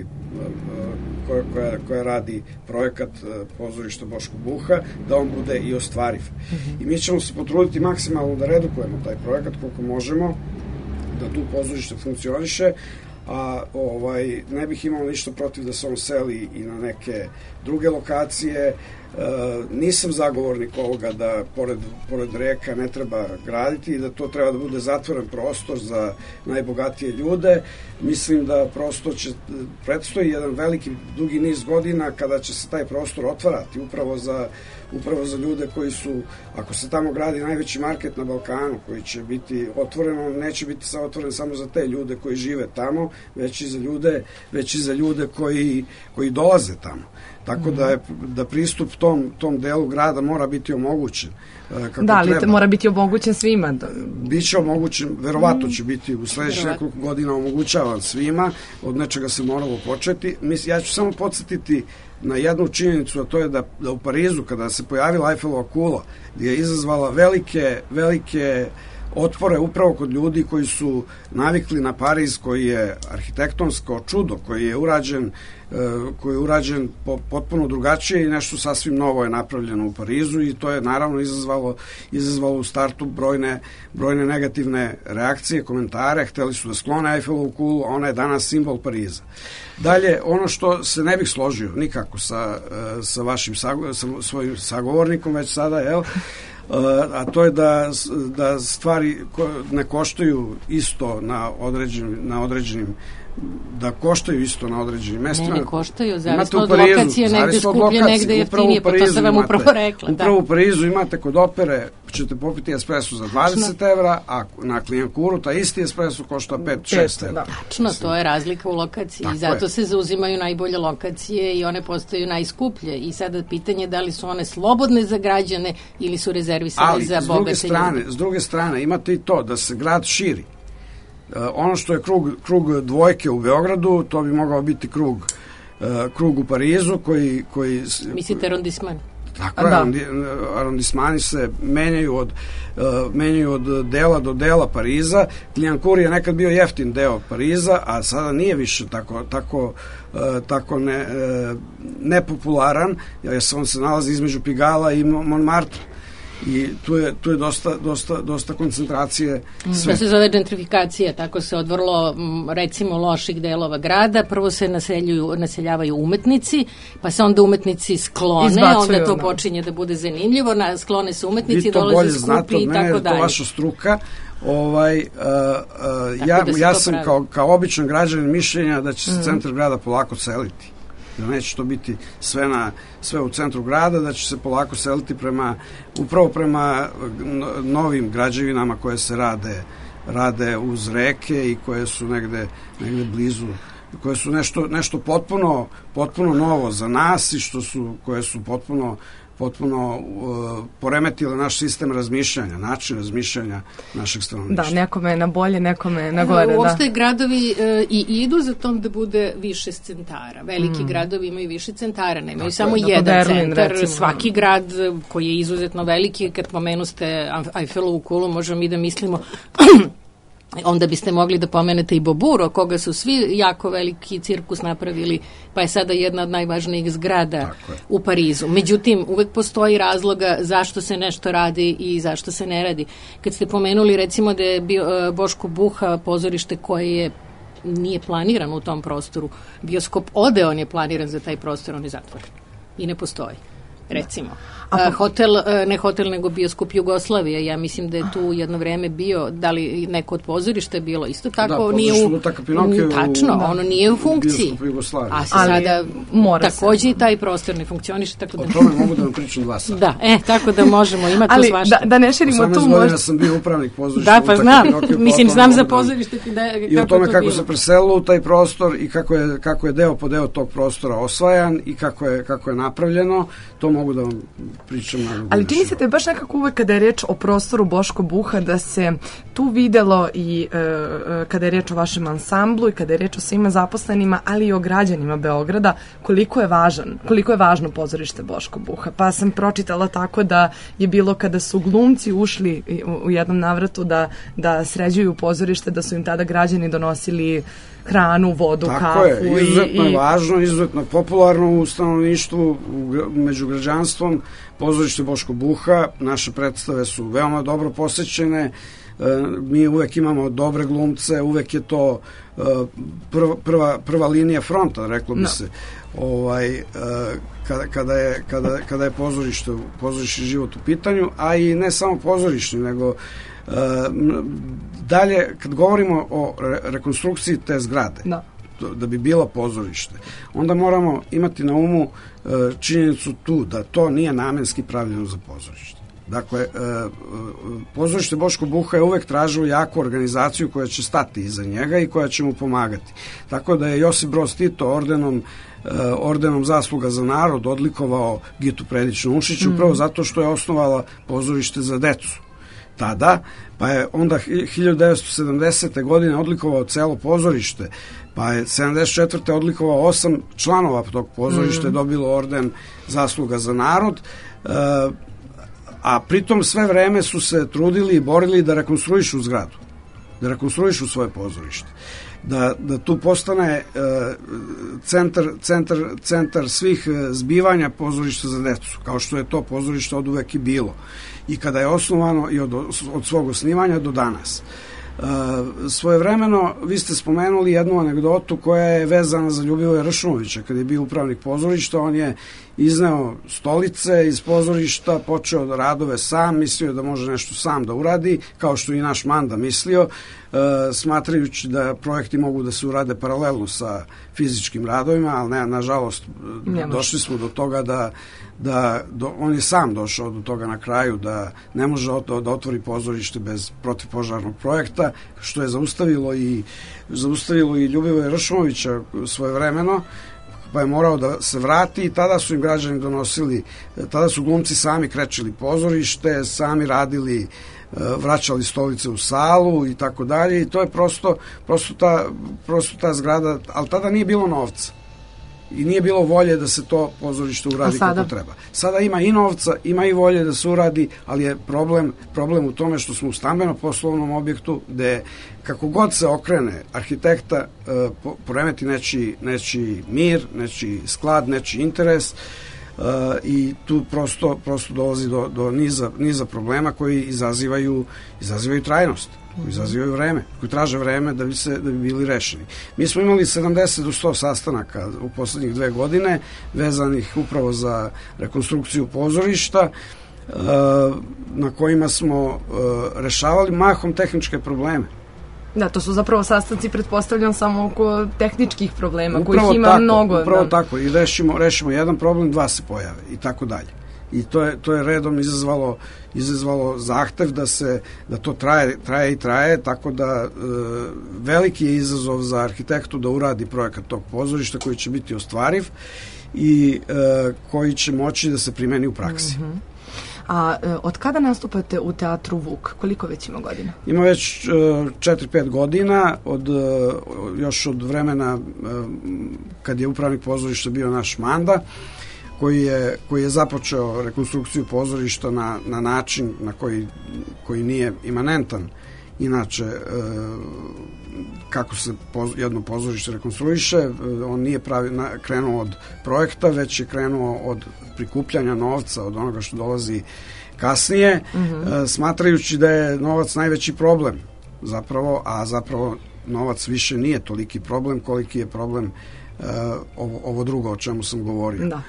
koja radi projekat pozorišta Boško Buha, da on bude i ostvariv. I mi ćemo se potruditi maksimalno da redukujemo taj projekat koliko možemo, da tu pozorište funkcioniše, a ne bih imao ništa protiv da se on seli i na neke druge lokacije. Nisam zagovornik ovoga da pored reka ne treba graditi i da to treba da bude zatvoren prostor za najbogatije ljude. Mislim da prosto predstoji jedan veliki dugi niz godina kada će se taj prostor otvarati upravo za ljude koji su, ako se tamo gradi najveći market na Balkanu koji će biti otvoreno, neće biti otvoren samo za te ljude koji žive tamo, već i za ljude koji dolaze tamo. Tako da pristup tom delu grada mora biti omogućen. Da, ali mora biti omogućen svima. Biće omogućen, verovatno će biti u sledećih nekoliko godina omogućavan svima, od nečega se moralo početi. Ja ću samo podsjetiti na jednu činjenicu, a to je da u Parizu, kada se pojavila Eiffelova kula, gdje je izazvala velike otpore upravo kod ljudi koji su navikli na Pariz, koji je arhitektonsko čudo, koji je urađen potpuno drugačije i nešto sasvim novo je napravljeno u Parizu i to je naravno izazvalo u startu brojne negativne reakcije, komentare, hteli su da sklone Eiffelovu kulu, ona je danas simbol Pariza. Dalje, ono što se ne bih složio nikako sa vašim svojim sagovornikom već sada, a to je da stvari ne koštaju isto na određenim da koštaju isto na određenim mestima. Ne koštaju, zavisno od lokacije, negde skuplje, negde jeftinije, pa to sam vam upravo rekla. Upravo u Parizu imate kod opere, ćete popiti espresso za 20 evra, a na Clignancourtu taj isti espresso košta 5-6 evra. Tačno, to je razlika u lokaciji. Zato se zauzimaju najbolje lokacije i one postaju najskuplje. I sada pitanje da li su one slobodne za građane ili su rezervisane za bogate ljude. Ali, s druge strane, imate i to da se grad širi. Ono što je krug dvojke u Beogradu, to bi mogao biti krug u Parizu koji mislite arondisman? Tako je, arondismani se menjaju od dela do dela Pariza. Clignancourt je nekad bio jeftin deo Pariza, a sada nije više tako nepopularan, jer on se nalazi između Pigala i Montmartre. I tu je dosta koncentracije. To se zove gentrifikacija, tako se od vrlo, recimo, loših delova grada prvo se naseljavaju umetnici, pa se onda umetnici sklone, onda to počinje da bude zanimljivo, sklone se umetnici, dolaze skupi i tako dalje. Vi to bolje znate od mene, to vaša struka. Ja sam kao običan građanin mišljenja da će se centar grada polako seliti. Da neće to biti sve u centru grada, da će se polako seliti upravo prema novim građevinama koje se rade uz reke i koje su negde blizu, koje su nešto potpuno novo za nas i koje su potpuno poremetile naš sistem razmišljanja, način razmišljanja našeg stanovništva. Da, nekome na bolje, nekome na gore. Uopšte gradovi i idu za tom da bude više centara. Veliki gradovi imaju više centara, nemaju samo jedan centar. Recimo. Svaki grad koji je izuzetno veliki, kad pomenuste Eiffelovu kulu, možemo i da mislimo onda biste mogli da pomenete i Boburo, koga su svi jako veliki cirkus napravili, pa je sada jedna od najvažnijih zgrada u Parizu. Međutim, uvek postoji razloga zašto se nešto radi i zašto se ne radi. Kad ste pomenuli, recimo, da je Boško Buha pozorište koje nije planirano u tom prostoru, bioskop Odeon je planiran za taj prostor, on je zatvoren i ne postoji. Recimo. Hotel, nego bioskop Jugoslavije. Ja mislim da je tu jedno vreme bio, da li neko od pozorišta je bilo isto tako, ono nije u funkciji. A sada takođe i taj prostor ne funkcioniše, tako da... O tome mogu da vam pričam 2 sata. Da, tako da možemo imati ali svašta. Da ne širimo tu 18 godina sam bio upravnik pozorišta. Da, pa znam. Mislim, znam za pozorište. I o tome kako se preselilo u taj prostor i kako je deo po deo tog prostora osvajan i kako je napravljeno, to mogu da vam pričam. Ali čini se te baš nekako uvek kada je reč o prostoru Boško Buha da se tu videlo i kada je reč o vašem ansamblu i kada je reč o svima zaposlenima, ali i o građanima Beograda, koliko je važno pozorište Boško Buha. Pa sam pročitala tako da je bilo kada su glumci ušli u jednom navratu da sređuju pozorište, da su im tada građani donosili hranu, vodu, kafu. Tako je, izuzetno je važno, izuzetno je popularno u stanovništvu, među građanstvom, pozorište Boško Buha. Naše predstave su veoma dobro posećene, mi uvek imamo dobre glumce, uvek je to prva linija fronta, reklo bi se, kada je pozorište život u pitanju, a i ne samo pozorište, nego dalje, kad govorimo o rekonstrukciji te zgrade, da bi bila pozorište, onda moramo imati na umu činjenicu tu da to nije namenski pravljeno za pozorište. Dakle, pozorište Boško Buha je uvek tražilo jaku organizaciju koja će stati iza njega i koja će mu pomagati. Tako da je Josip Broz Tito ordenom zasluga za narod odlikovao Gitu Predić-Nušić upravo zato što je osnovala pozorište za decu tada, pa je onda 1970. godine odlikovao celo pozorište, pa je 74. odlikovao 8 članova tog pozorišta, dobilo orden zasluga za narod, a pritom sve vreme su se trudili i borili da rekonstruišu zgradu, da rekonstruišu svoje pozorište, da tu postane centar svih zbivanja pozorišta za decu, kao što je to pozorište od uvek i bilo i kada je osnovano i od svog osnivanja do danas. Svojevremeno vi ste spomenuli jednu anegdotu koja je vezana za Ljubivoja Ršumovića. Kad je bio upravnik pozorišta, on je izneo stolice iz pozorišta, počeo da radove sam, mislio da može nešto sam da uradi, kao što i naš Manda mislio, smatrajući da projekti mogu da se urade paralelno sa fizičkim radovima, ali nažalost došli smo do toga on je sam došao do toga na kraju da ne može da otvori pozorište bez protivpožarnog projekta, što je zaustavilo i Ljubivoja Ršumovića svojevremeno, pa je morao da se vrati i tada su im građani donosili, tada su glumci sami krečili pozorište, sami radili, vraćali stolice u salu i tako dalje, i to je prosto ta zgrada, ali tada nije bilo novca i nije bilo volje da se to pozorište uradi kako treba. Sada ima i novca, ima i volje da se uradi, ali je problem u tome što smo u stambeno-poslovnom objektu gde kako god se okrene arhitekta poremeti nečiji mir, nečiji sklad, nečiji interes, i tu prosto dolazi do niza problema koji izazivaju trajnost, koji izazivaju vreme, koji traže vreme da bi bili rešeni. Mi smo imali 70 do 100 sastanaka u poslednjih 2 godine vezanih upravo za rekonstrukciju pozorišta, na kojima smo rešavali mahom tehničke probleme. Da, to su zapravo sastanci, pretpostavljam, samo oko tehničkih problema, kojih ima mnogo. Upravo tako, i rešimo jedan problem, 2 se pojave i tako dalje. I to je redom izazvalo zahtev da to traje, tako da veliki je izazov za arhitektu da uradi projekat tog pozorišta koji će biti ostvariv i koji će moći da se primeni u praksi. A od kada nastupate u teatru Vuk? Koliko već ima godina? Ima već 4-5 godina, još od vremena kad je upravnik pozorišta bio naš Manda, koji je započeo rekonstrukciju pozorišta na način na koji nije imanentan. Inače, kako se jedno pozorište rekonstruiše, on nije krenuo od projekta, već je krenuo od prikupljanja novca, od onoga što dolazi kasnije, smatrajući da je novac najveći problem zapravo novac više nije toliki problem koliki je problem ovo drugo o čemu sam govorio. Da.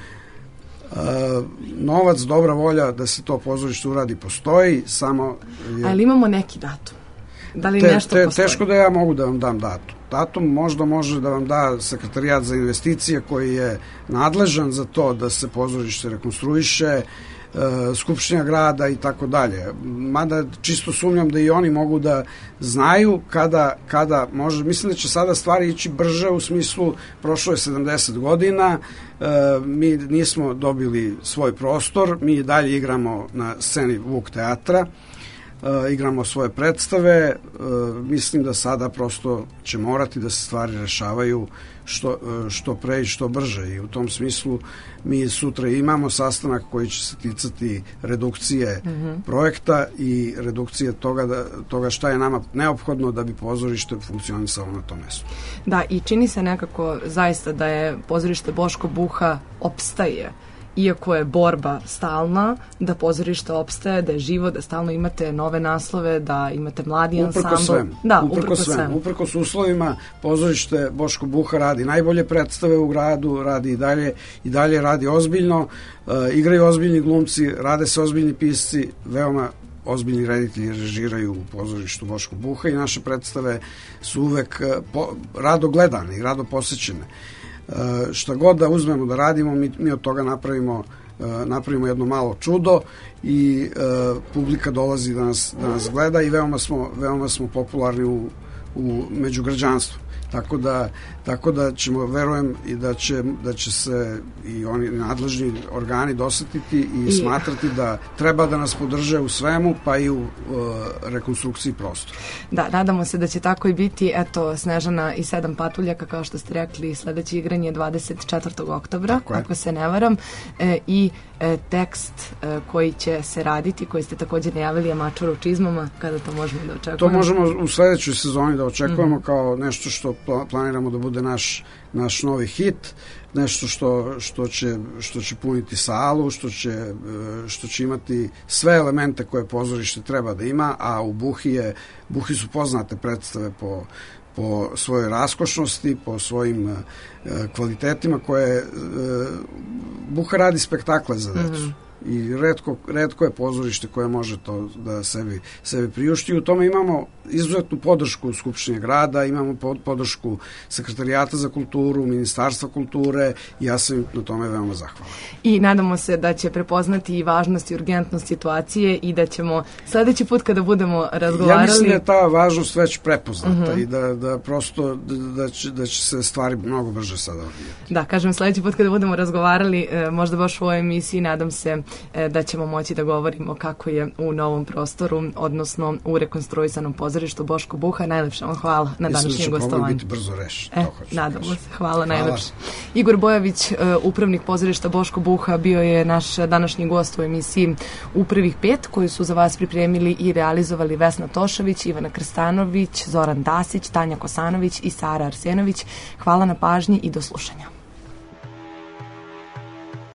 Novac, dobra volja da se to pozorište uradi postoji, samo... Ali imamo neki datum? Da li nešto postoji? Teško da ja mogu da vam dam datum. Datum možda može da vam da Sekretarijat za investicije koji je nadležan za to da se pozorište rekonstruiše, Skupština grada i tako dalje. Mada čisto sumnjam da i oni mogu da znaju kada može. Mislim da će sada stvari ići brže, u smislu prošlo je 70 godina, mi nismo dobili svoj prostor, mi dalje igramo na sceni Vuk teatra, igramo svoje predstave, mislim da sada prosto će morati da se stvari rešavaju što pre i što brže, i u tom smislu mi sutra imamo sastanak koji će se ticati redukcije projekta i redukcije toga šta je nama neophodno da bi pozorište funkcionisalo na tom mestu. Da, i čini se nekako zaista da je pozorište Boško Buha opstaje, iako je borba stalna, da pozorište opstaje, da je živo, da stalno imate nove naslove, da imate mladi ansambl. Uprkos uslovima, pozorište Boško Buha radi najbolje predstave u gradu, radi i dalje radi ozbiljno, igraju ozbiljni glumci, rade se ozbiljni pisci, veoma ozbiljni reditelji režiraju u pozorištu Boško Buha i naše predstave su uvek rado gledane i rado posećene. Šta god da uzmemo da radimo, mi od toga napravimo jedno malo čudo i publika dolazi da nas gleda i veoma smo popularni među građanstvom. Tako da ćemo, verujem, i da će se i oni nadležni organi dosetiti i smatrati da treba da nas podrže u svemu, pa i u rekonstrukciji prostora. Da, nadamo se da će tako i biti. Eto, Snežana i 7 patuljaka, kao što ste rekli, sledeće igranje je 24. oktobra, ako se ne varam, i tekst koji će se raditi, koji ste također najavili, je Mačor u čizmama. Kada to možemo da očekujemo? To možemo u sledećoj sezoni da očekujemo kao nešto što planiramo da bude naš novi hit, nešto što će puniti salu, što će imati sve elemente koje pozorište treba da ima, a u Buhi su poznate predstave po svojoj raskošnosti, po svojim kvalitetima koje Buha radi spektakle za decu. I retko je pozorište koje može to da sebi priušti. U tome imamo izuzetnu podršku Skupštine grada, imamo podršku Sekretarijata za kulturu, Ministarstva kulture, i ja sam na tome veoma zahvalan. I nadamo se da će prepoznati i važnost i urgentnost situacije i da ćemo sledeći put kada budemo razgovarali... Ja mislim da je ta važnost već prepoznata i da prosto da će se stvari mnogo brže sada odvijati. Da, kažem, sledeći put kada budemo razgovarali, možda baš u ovoj emisiji, nadam se da ćemo moći da govorimo kako je u novom prostoru, odnosno u rekonstruisanom pozorištu Boško Buha. Najlepše vam hvala na današnjem gostovanju. Mislim da će biti brzo rešiti. Nadamo se. Hvala najlepše. Igor Bojović, upravnik pozorišta Boško Buha, bio je naš današnji gost u emisiji U prvih 5, koju su za vas pripremili i realizovali Vesna Tošović, Ivana Krstanović, Zoran Dasić, Tanja Kosanović i Sara Arsenović. Hvala na pažnji i do slušanja.